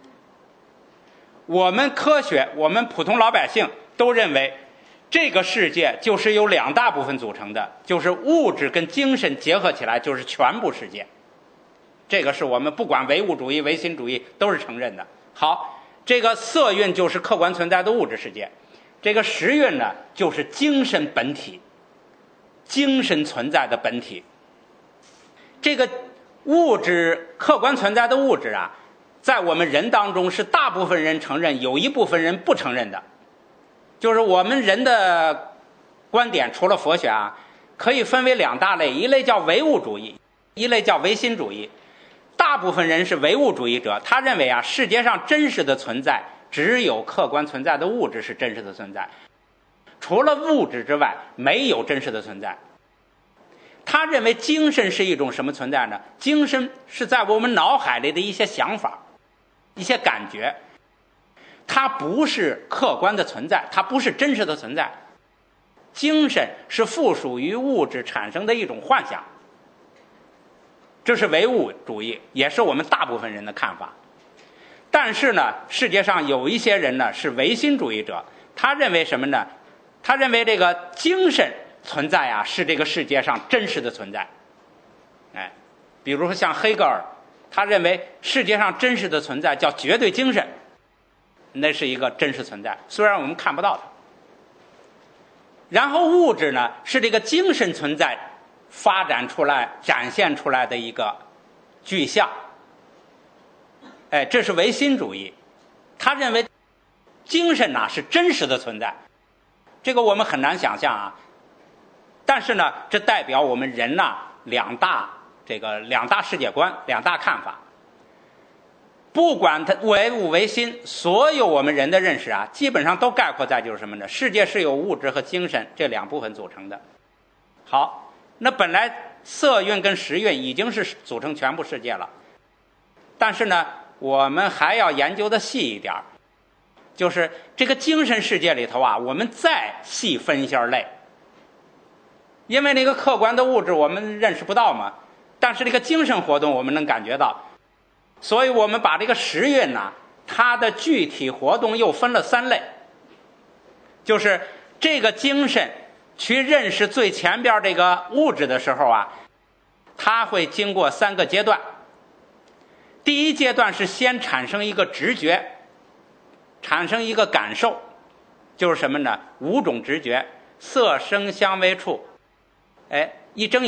A: 我们科学，我们普通老百姓都认为这个世界就是由两大部分组成的，就是物质跟精神结合起来就是全部世界。这个是我们不管唯物主义唯心主义都是承认的。好，这个色蕴就是客观存在的物质世界，这个识蕴呢就是精神本体，精神存在的本体。这个物质客观存在的物质啊，在我们人当中是大部分人承认，有一部分人不承认的。就是我们人的观点，除了佛学啊，可以分为两大类，一类叫唯物主义，一类叫唯心主义。大部分人是唯物主义者，他认为啊，世界上真实的存在只有客观存在的物质是真实的存在，除了物质之外没有真实的存在。他认为精神是一种什么存在呢？精神是在我们脑海里的一些想法、一些感觉，它不是客观的存在，它不是真实的存在。精神是附属于物质产生的一种幻想，这是唯物主义，也是我们大部分人的看法。但是呢，世界上有一些人呢是唯心主义者，他认为什么呢？他认为这个精神存在啊是这个世界上真实的存在。哎，比如说像黑格尔，他认为世界上真实的存在叫绝对精神，那是一个真实存在，虽然我们看不到它。然后物质呢是这个精神存在发展出来展现出来的一个具象。哎，这是唯心主义，他认为精神呢是真实的存在，这个我们很难想象啊。但是呢，这代表我们人呐两大这个两大世界观，两大看法。不管它唯物唯心，所有我们人的认识啊，基本上都概括在就是什么呢？世界是由物质和精神这两部分组成的。好，那本来色蕴跟识蕴已经是组成全部世界了，但是呢，我们还要研究的细一点，就是这个精神世界里头啊，我们再细分一下类。因为那个客观的物质我们认识不到嘛，但是这个精神活动我们能感觉到，所以我们把这个识蕴呢，它的具体活动又分了三类。就是这个精神去认识最前边这个物质的时候啊，它会经过三个阶段。第一阶段是先产生一个直觉，产生一个感受，就是什么呢？五种直觉，色声香味触。哎，一睁眼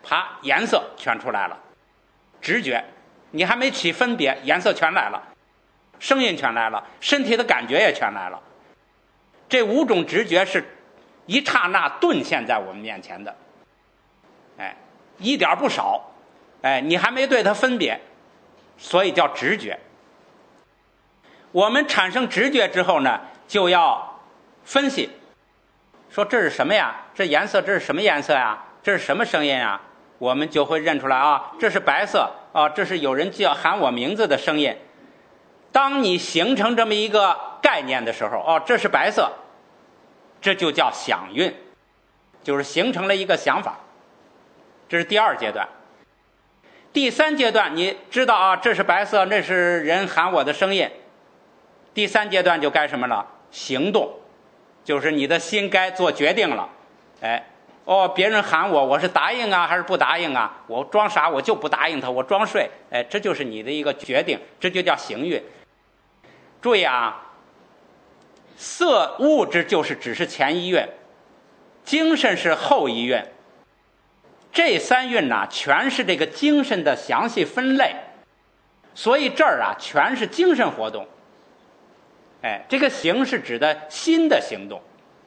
A: 啪，颜色全出来了。直觉，你还没起分别，颜色全来了，声音全来了，身体的感觉也全来了。这五种直觉是一刹那顿现在我们面前的，哎，一点不少，哎，你还没对它分别，所以叫直觉。我们产生直觉之后呢，就要分析，说这是什么呀？这颜色，这是什么颜色呀？这是什么声音呀？我们就会认出来啊，这是白色啊，这是有人叫喊我名字的声音。当你形成这么一个概念的时候，哦，这是白色，这就叫响韵，就是形成了一个想法。这是第二阶段。第三阶段，你知道啊，这是白色，那是人喊我的声音。第三阶段就该什么了？行动，就是你的心该做决定了。哎，哦，别人喊我，我是答应啊还是不答应啊？我装傻，我就不答应他，我装睡。哎，这就是你的一个决定，这就叫行运。注意啊，色物质就是只是前一运，精神是后一运。这三运呐、啊，全是这个精神的详细分类，所以这儿啊全是精神活动。哎，这个行是指的心的行动，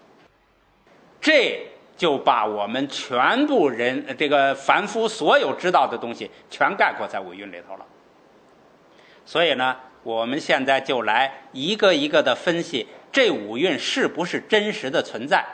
A: 这就把我们全部人这个凡夫所有知道的东西全概括在五蕴里头了。所以呢，我们现在就来一个一个的分析这五蕴是不是真实的存在。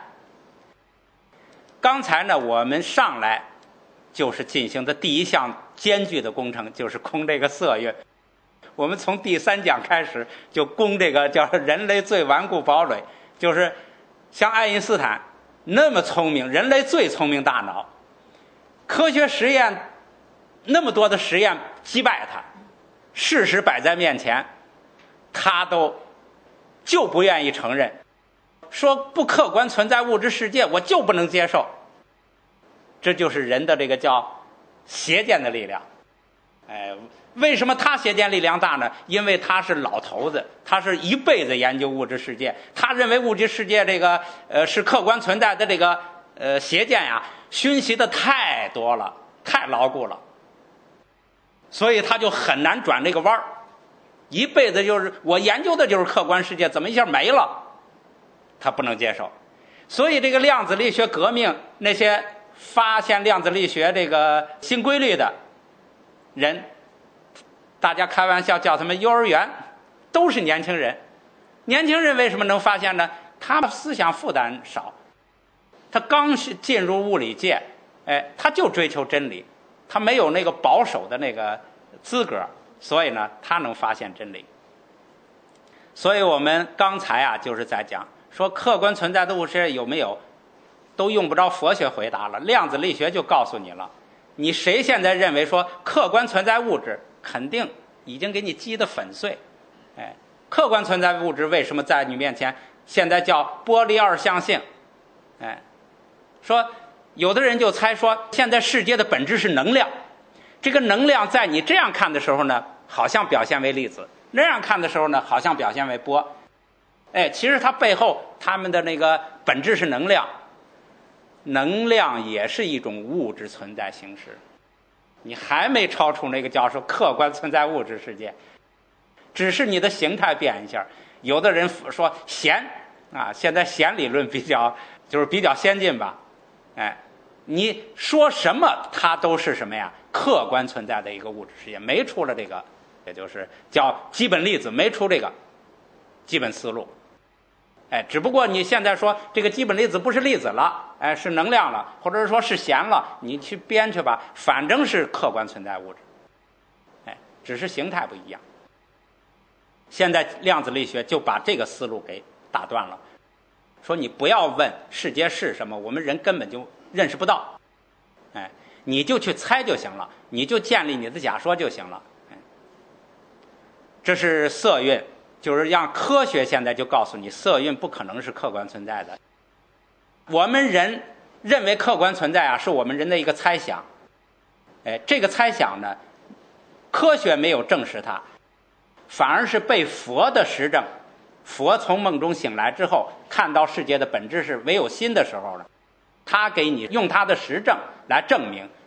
A: 刚才呢，我们上来就是进行的第一项艰巨的工程，就是空这个色蕴。我们从第三讲开始就攻这个叫人类最顽固堡垒，就是像爱因斯坦那么聪明，人类最聪明大脑，科学实验那么多的实验击败他，事实摆在面前，他都就不愿意承认，说不客观存在物质世界，我就不能接受。这就是人的这个叫邪见的力量。哎，为什么他邪见力量大呢？因为他是老头子，他是一辈子研究物质世界，他认为物质世界这个呃是客观存在的这个呃邪见呀，熏习的太多了，太牢固了，所以他就很难转这个弯儿。一辈子就是我研究的就是客观世界，怎么一下没了？他不能接受。所以这个量子力学革命，那些发现量子力学这个新规律的人，大家开玩笑叫他们幼儿园，都是年轻人。年轻人为什么能发现呢？他们思想负担少，他刚进入物理界，哎，他就追求真理，他没有那个保守的那个资格，所以呢，他能发现真理。所以我们刚才啊，就是在讲说客观存在的物质有没有，都用不着佛学回答了，量子力学就告诉你了。你谁现在认为说客观存在物质，肯定已经给你击得粉碎。哎，客观存在物质为什么在你面前现在叫玻璃二象性？哎，说有的人就猜说现在世界的本质是能量，这个能量在你这样看的时候呢，好像表现为粒子，那样看的时候呢，好像表现为波。哎，其实它背后它们的那个本质是能量，能量也是一种物质存在形式。你还没超出那个叫说客观存在物质世界，只是你的形态变一下。有的人说弦啊，现在弦理论比较就是比较先进吧。哎，你说什么它都是什么呀？客观存在的一个物质世界，没出了这个，也就是叫基本粒子，没出这个基本思路。哎，只不过你现在说这个基本粒子不是粒子了，哎，是能量了，或者是说是弦了，你去编去吧，反正是客观存在物质，哎，只是形态不一样。现在量子力学就把这个思路给打断了，说你不要问世界是什么，我们人根本就认识不到，哎，你就去猜就行了，你就建立你的假说就行了。哎，这是色蕴。就是让科学现在就告诉你，色蕴不可能是客观存在的。我们人认为客观存在啊，是我们人的一个猜想。哎，这个猜想呢，科学没有证实它，反而是被佛的实证。佛从梦中醒来之后，看到世界的本质是唯有心的时候呢，他给你用他的实证来证明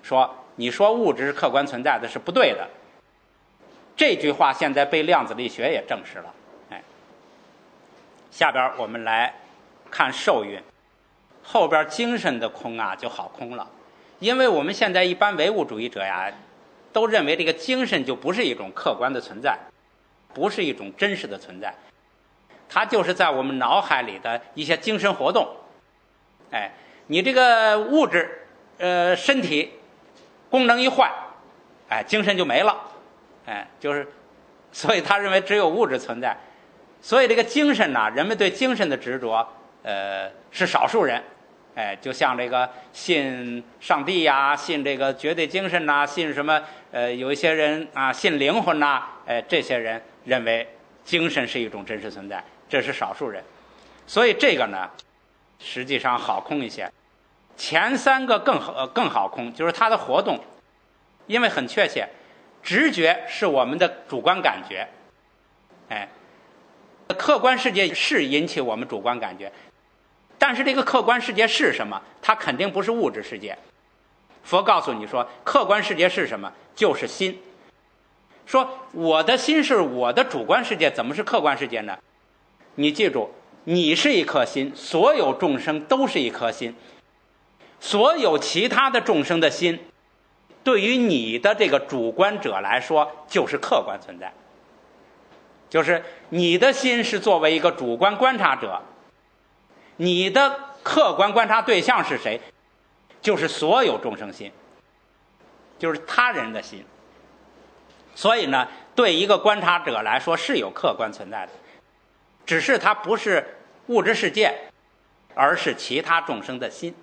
A: 说你说物质是客观存在的是不对的。这句话现在被量子力学也证实了。哎，下边我们来看受蕴，后边精神的空啊就好空了。因为我们现在一般唯物主义者呀，都认为这个精神就不是一种客观的存在，不是一种真实的存在，它就是在我们脑海里的一些精神活动。哎，你这个物质，呃，身体功能一坏，哎，精神就没了。哎，就是，所以他认为只有物质存在。所以这个精神呢，人们对精神的执着，呃，是少数人。哎，就像这个信上帝呀，信这个绝对精神呐，信什么？呃，有一些人啊，信灵魂呐，哎，这些人认为精神是一种真实存在，这是少数人。所以这个呢，实际上好空一些。前三个更好更好空，就是它的活动，因为很确切，直觉是我们的主观感觉。哎，客观世界是引起我们主观感觉。但是这个客观世界是什么？它肯定不是物质世界。佛告诉你说，客观世界是什么？就是心。说我的心是我的主观世界，怎么是客观世界呢？你记住，你是一颗心，所有众生都是一颗心，所有其他的众生的心，对于你的这个主观者来说，就是客观存在。就是你的心是作为一个主观观察者。你的客观观察对象是谁？就是所有众生心，就是他人的心。所以呢，对一个观察者来说是有客观存在的，只是它不是物质世界，而是其他众生的心。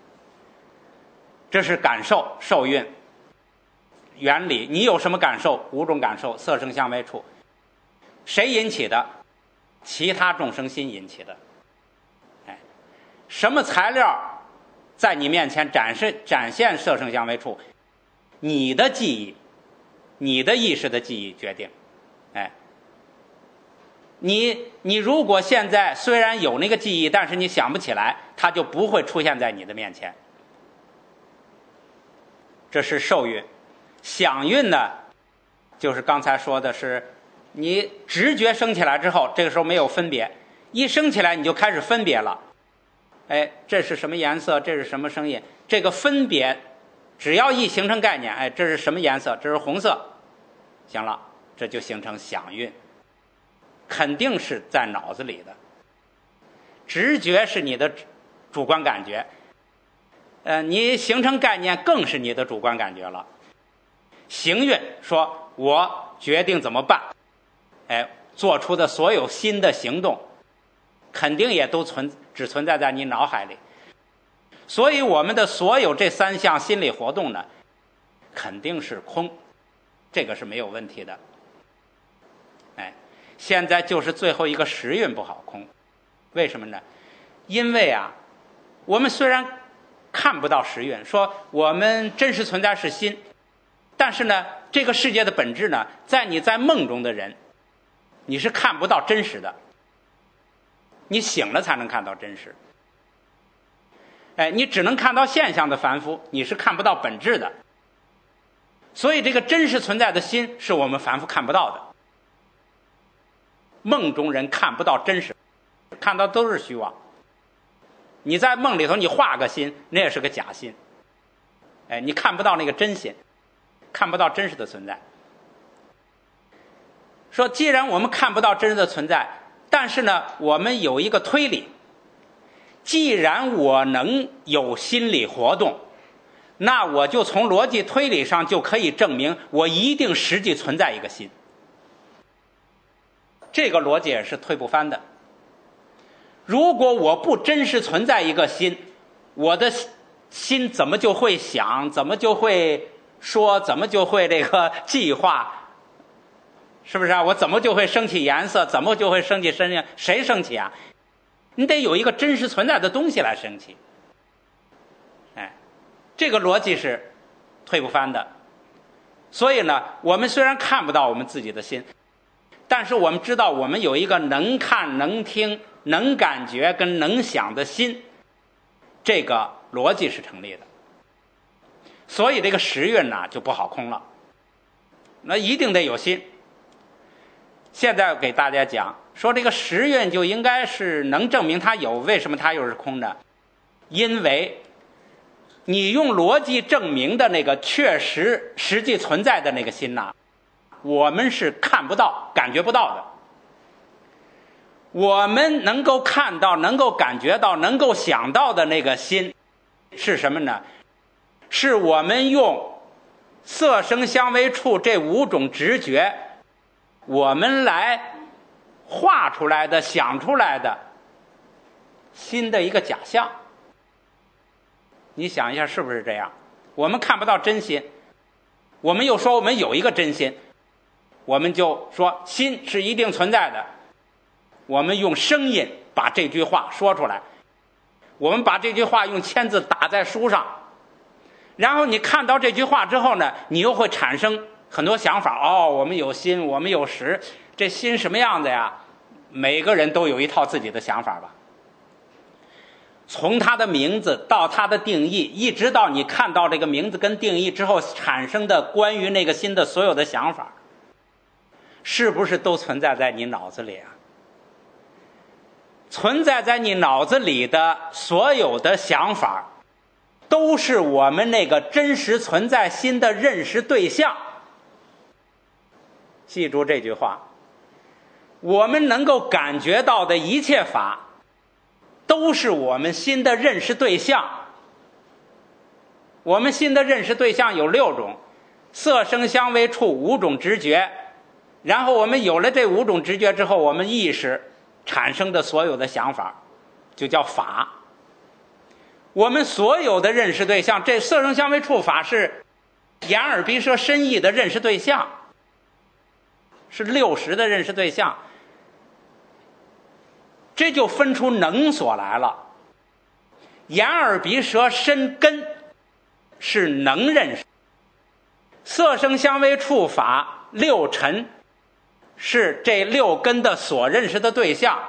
A: 这是感受受蕴原理。你有什么感受？五种感受，色声香味触。谁引起的？其他众生心引起的。什么材料在你面前展示展现色声香味触？你的记忆，你的意识的记忆决定。哎，你你如果现在虽然有那个记忆，但是你想不起来，它就不会出现在你的面前。这是受蕴。想蕴呢，就是刚才说的是，你直觉升起来之后，这个时候没有分别，一升起来你就开始分别了。哎，这是什么颜色？这是什么声音？这个分别，只要一形成概念，哎，这是什么颜色？这是红色。行了，这就形成想蕴，肯定是在脑子里的。直觉是你的主观感觉，呃，你形成概念更是你的主观感觉了。行蕴说，我决定怎么办，哎，做出的所有新的行动，肯定也都存只存在在你脑海里。所以我们的所有这三项心理活动呢，肯定是空，这个是没有问题的。哎，现在就是最后一个识蕴不好空，为什么呢？因为啊，我们虽然看不到识蕴，说我们真实存在是心，但是呢，这个世界的本质呢，在你在梦中的人，你是看不到真实的。你醒了才能看到真实。哎，你只能看到现象的凡夫，你是看不到本质的。所以这个真实存在的心是我们凡夫看不到的。梦中人看不到真实，看到都是虚妄。你在梦里头你画个心，那也是个假心。哎，你看不到那个真心，看不到真实的存在。说既然我们看不到真实的存在，但是呢，我们有一个推理，既然我能有心理活动，那我就从逻辑推理上就可以证明我一定实际存在一个心。这个逻辑也是推不翻的。如果我不真实存在一个心，我的心怎么就会想，怎么就会说，怎么就会这个计划，是不是啊？我怎么就会升起颜色，怎么就会升起身影？谁升起啊？你得有一个真实存在的东西来升起。哎，这个逻辑是推不翻的。所以呢，我们虽然看不到我们自己的心，但是我们知道我们有一个能看能听能感觉跟能想的心，这个逻辑是成立的。 所以这个时运呢就不好空了，那一定得有心。现在给大家讲说，这个时运就应该是能证明它有，为什么它又是空的？因为你用逻辑证明的那个确实实际存在的那个心呐，我们是看不到感觉不到的。我们能够看到能够感觉到能够想到的那个心是什么呢？是我们用色声香味触这五种直觉我们来画出来的想出来的心的一个假象。你想一下是不是这样？我们看不到真心，我们又说我们有一个真心，我们就说心是一定存在的，我们用声音把这句话说出来，我们把这句话用签字打在书上，然后你看到这句话之后呢，你又会产生很多想法。哦，我们有心，我们有识，这心什么样子呀？每个人都有一套自己的想法吧。从它的名字到它的定义，一直到你看到这个名字跟定义之后产生的关于那个心的所有的想法，是不是都存在在你脑子里啊？存在在你脑子里的所有的想法都是我们那个真实存在心的认识对象。记住这句话，我们能够感觉到的一切法都是我们心的认识对象。我们心的认识对象有六种，色声香味触五种直觉，然后我们有了这五种直觉之后，我们意识产生的所有的想法就叫法。我们所有的认识对象，这色声香味触法是眼耳鼻舌身意的认识对象，是六识的认识对象，这就分出能所来了。眼耳鼻舌身根是能认识，色声香味触法六尘是这六根的所认识的对象。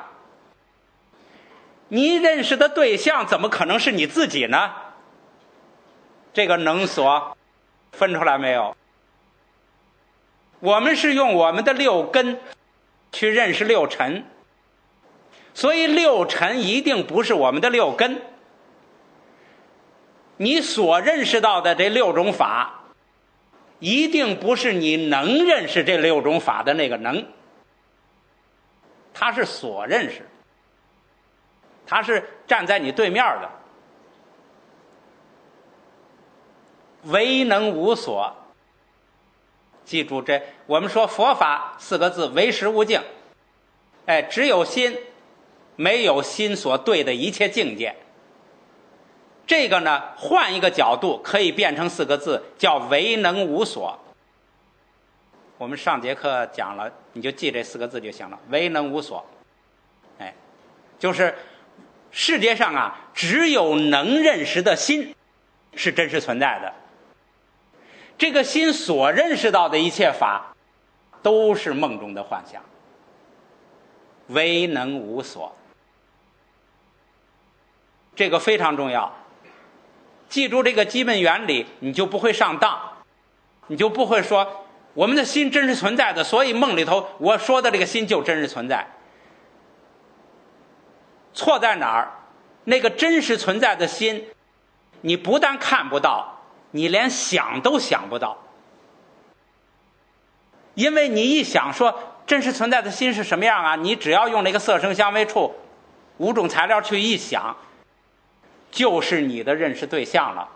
A: 你认识的对象怎么可能是你自己呢？这个能所分出来没有？我们是用我们的六根去认识六尘，所以六尘一定不是我们的六根。你所认识到的这六种法一定不是你能认识这六种法的那个能，它是所认识，它是站在你对面的。唯能无所，记住这，我们说佛法四个字，唯识无境。哎，只有心，没有心所对的一切境界。这个呢，换一个角度可以变成四个字，叫唯能无所。我们上节课讲了，你就记这四个字就行了，唯能无所。哎，就是世界上啊，只有能认识的心是真实存在的。这个心所认识到的一切法都是梦中的幻想，唯能无所，这个非常重要。记住这个基本原理，你就不会上当，你就不会说我们的心真实存在的，所以梦里头我说的这个心就真实存在。错在哪儿？那个真实存在的心，你不但看不到，你连想都想不到。因为你一想说真实存在的心是什么样啊，你只要用那个色声香味触五种材料去一想，就是你的认识对象了，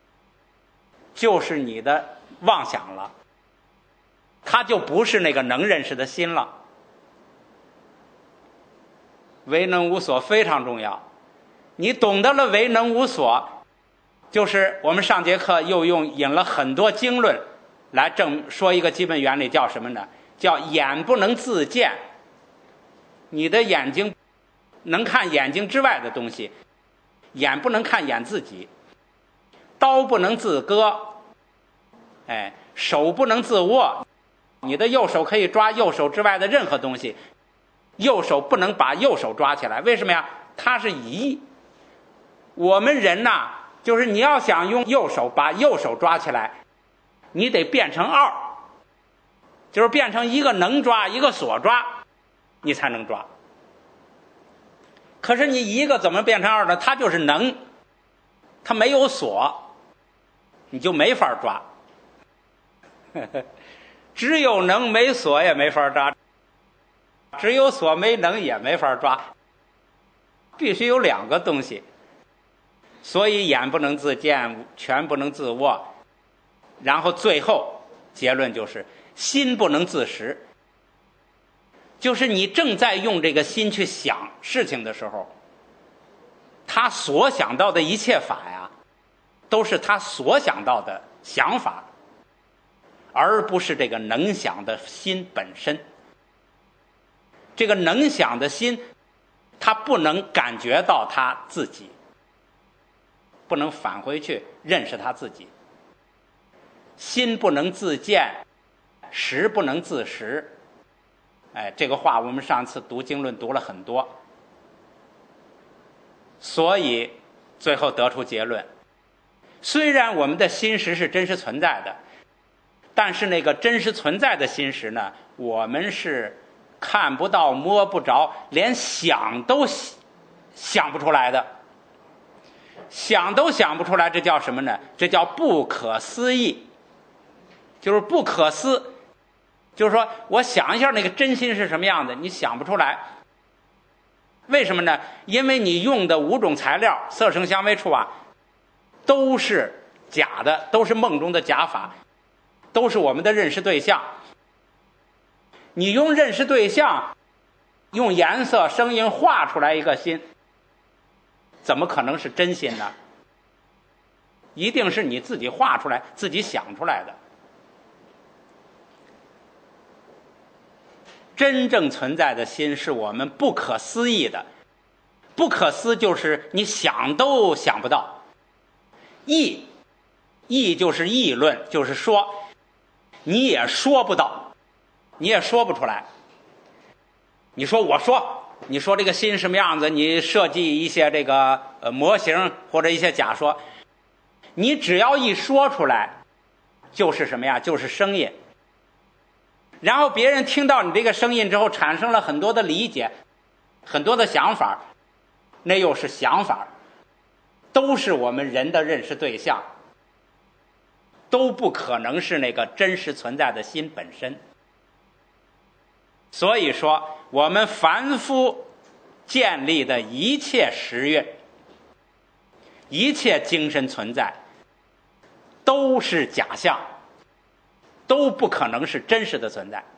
A: 就是你的妄想了，它就不是那个能认识的心了。唯能无所非常重要，你懂得了唯能无所，就是我们上节课又用引了很多经论来证说一个基本原理，叫什么呢？叫眼不能自见。你的眼睛能看眼睛之外的东西，眼不能看眼自己，刀不能自割，哎，手不能自握。你的右手可以抓右手之外的任何东西，右手不能把右手抓起来，为什么呀？它是一。我们人呐， 就是你要想用右手把右手抓起来，你得变成二，就是变成一个能抓一个所抓，你才能抓。可是你一个怎么变成二呢？它就是能，它没有所，你就没法抓。只有能没所也没法抓，只有所没能也没法抓，必须有两个东西。所以眼不能自见，拳不能自握，然后最后结论就是心不能自识。就是你正在用这个心去想事情的时候，他所想到的一切法呀，都是他所想到的想法，而不是这个能想的心本身。这个能想的心，他不能感觉到他自己，不能返回去认识他自己。心不能自见，识不能自识。哎，这个话我们上次读经论读了很多，所以最后得出结论，虽然我们的心识是真实存在的，但是那个真实存在的心识呢，我们是看不到摸不着，连想都想不出来的。想都想不出来，这叫什么呢？这叫不可思议，就是不可思。就是说我想一下那个真心是什么样的，你想不出来。为什么呢？因为你用的五种材料，色声香味触啊，都是假的，都是梦中的假法，都是我们的认识对象。你用认识对象，用颜色声音画出来一个心，怎么可能是真心呢？一定是你自己画出来，自己想出来的。真正存在的心是我们不可思议的，不可思就是你想都想不到。议，议就是议论，就是说你也说不到，你也说不出来。你说我说你说这个心什么样子，你设计一些这个呃模型或者一些假说，你只要一说出来就是什么呀？就是声音。然后别人听到你这个声音之后产生了很多的理解，很多的想法，那又是想法，都是我们人的认识对象，都不可能是那个真实存在的心本身。所以说我们凡夫建立的一切时运，一切精神存在，都是假象，都不可能是真实的存在。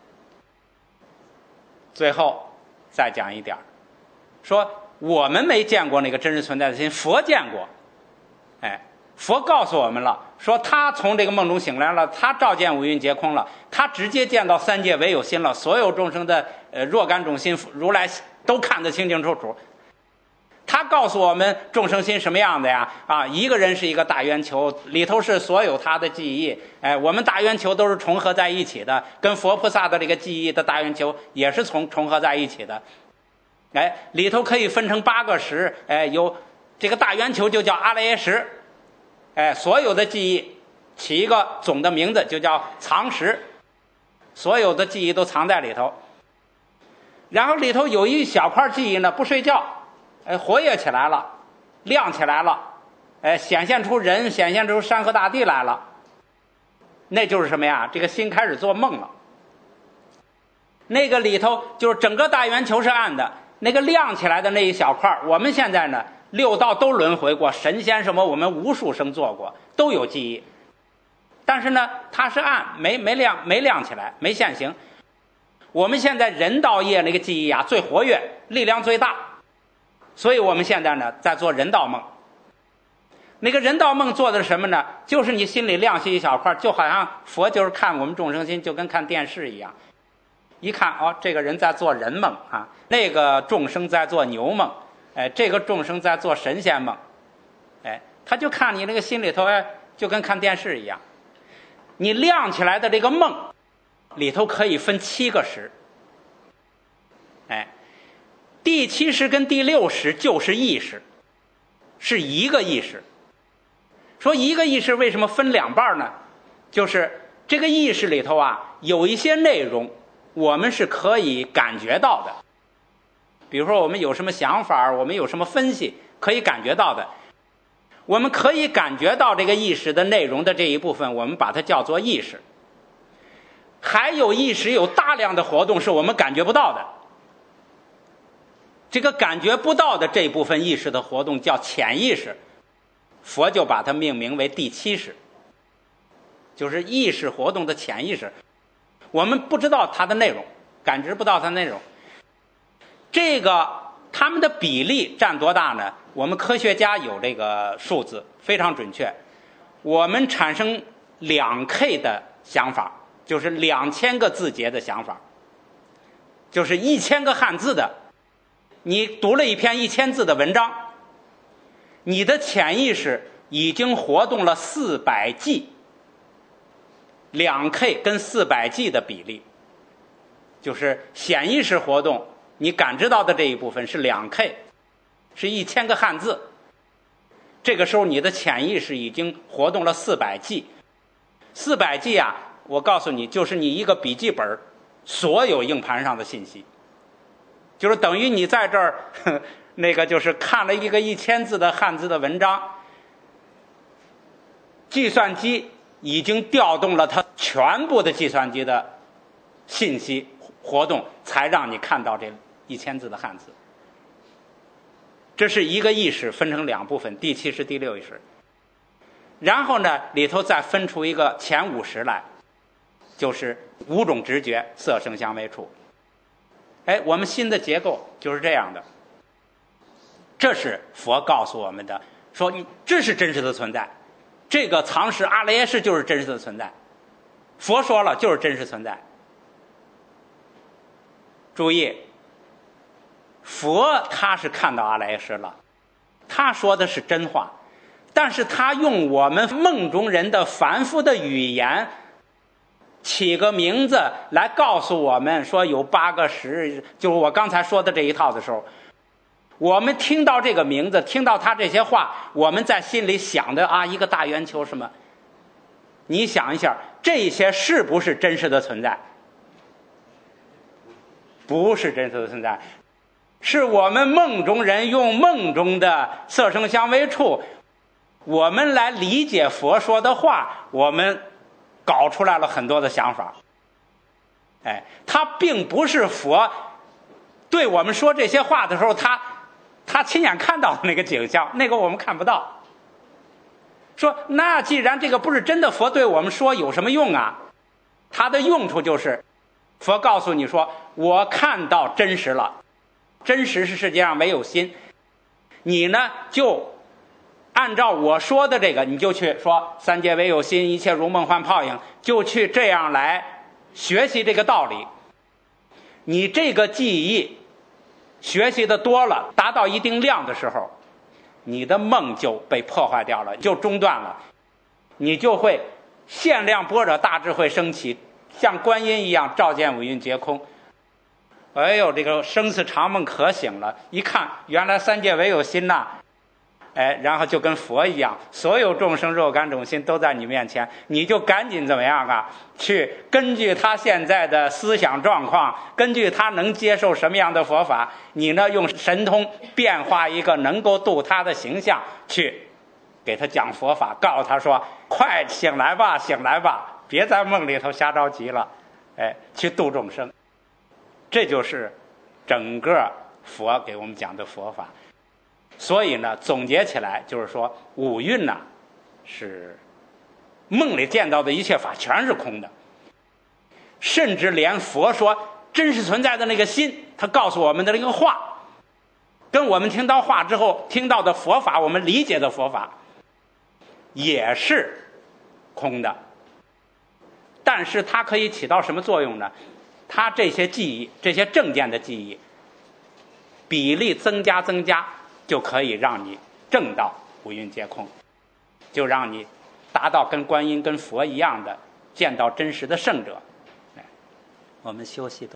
A: 最后再讲一点，说我们没见过那个真实存在的心，佛见过。哎，佛告诉我们了，说他从这个梦中醒来了，他照见五蕴皆空了，他直接见到三界唯有心了，所有众生的呃若干种心，如来都看得清清楚楚。他告诉我们众生心什么样的呀？啊，一个人是一个大圆球，里头是所有他的记忆。哎，我们大圆球都是重合在一起的，跟佛菩萨的这个记忆的大圆球也是从重合在一起的。哎，里头可以分成八个识，哎，有这个大圆球就叫阿赖耶识，哎，所有的记忆起一个总的名字就叫藏识，所有的记忆都藏在里头。然后里头有一小块记忆呢，不睡觉。哎，活跃起来了，亮起来了，哎，显现出人，显现出山河大地来了。那就是什么呀？这个心开始做梦了。那个里头就是整个大圆球是暗的，那个亮起来的那一小块，我们现在呢六道都轮回过，神仙什么我们无数生做过，都有记忆。但是呢，它是暗，没没亮，没亮起来，没现行。我们现在人道业那个记忆啊最活跃，力量最大。所以我们现在呢在做人道梦。那个人道梦做的是什么呢？就是你心里亮起一小块，就好像佛就是看我们众生心，就跟看电视一样。一看哦，这个人在做人梦啊，那个众生在做牛梦，哎，这个众生在做神仙梦，哎，他就看你那个心里头，哎，就跟看电视一样。你亮起来的这个梦里头可以分七个识，哎。第七识跟第六识就是意识，是一个意识， 说一个意识为什么分两半呢？就是这个意识里头啊，有一些内容我们是可以感觉到的，比如说我们有什么想法，我们有什么分析可以感觉到的，我们可以感觉到这个意识的内容的这一部分，我们把它叫做意识。还有意识有大量的活动是我们感觉不到的，这个感觉不到的这一部分意识的活动叫潜意识，佛就把它命名为第七识，就是意识活动的潜意识，我们不知道它的内容，感知不到它的内容。这个它们的比例占多大呢？我们科学家有这个数字非常准确，我们产生两 K 的想法，就是两千个字节的想法，就是一千个汉字的，你读了一篇一千字的文章，你的潜意识已经活动了四百 G， 两 K 跟四百 G 的比例，就是显意识活动你感知到的这一部分是两 K， 是一千个汉字，这个时候你的潜意识已经活动了四百 G， 四百 G 啊，我告诉你，就是你一个笔记本所有硬盘上的信息，就是等于你在这儿那个就是看了一个一千字的汉字的文章，计算机已经调动了它全部的计算机的信息活动，才让你看到这一千字的汉字。这是一个意识分成两部分，第七识、第六意识。然后呢，里头再分出一个前五识来，就是五种直觉，色声香味触。哎，我们心的结构就是这样的。这是佛告诉我们的，说你这是真实的存在，这个藏识阿赖耶识就是真实的存在，佛说了就是真实存在。注意，佛他是看到阿赖耶识了，他说的是真话，但是他用我们梦中人的凡夫的语言起个名字来告诉我们说有八个识，就是我刚才说的这一套的时候，我们听到这个名字，听到他这些话，我们在心里想的啊，一个大圆球什么，你想一下，这些是不是真实的存在？不是真实的存在，是我们梦中人用梦中的色声香味触，我们来理解佛说的话，我们搞出来了很多的想法。哎，他并不是佛对我们说这些话的时候，他他亲眼看到的那个景象，那个我们看不到。说那既然这个不是真的，佛对我们说有什么用啊？它的用处就是佛告诉你说，我看到真实了，真实是世界上没有心，你呢就按照我说的这个，你就去说三界唯有心，一切如梦幻泡影，就去这样来学习这个道理。你这个记忆学习的多了，达到一定量的时候，你的梦就被破坏掉了，就中断了，你就会限量般若大智慧升起，像观音一样照见五蕴皆空。哎呦，这个生死长梦可醒了，一看原来三界唯有心呐，哎，然后就跟佛一样，所有众生肉感种心都在你面前，你就赶紧怎么样啊？去根据他现在的思想状况，根据他能接受什么样的佛法，你呢用神通变化一个能够度他的形象，去给他讲佛法，告诉他说：快醒来吧，醒来吧，别在梦里头瞎着急了，哎，去度众生。这就是整个佛给我们讲的佛法。所以呢，总结起来就是说，五蕴呢是梦里见到的一切法全是空的，甚至连佛说真实存在的那个心，他告诉我们的那个话，跟我们听到话之后听到的佛法，我们理解的佛法也是空的。但是它可以起到什么作用呢？它这些记忆，这些正见的记忆比例增加增加，就可以让你证到五蕴皆空，就让你达到跟观音跟佛一样的见到真实的圣者。我们休息的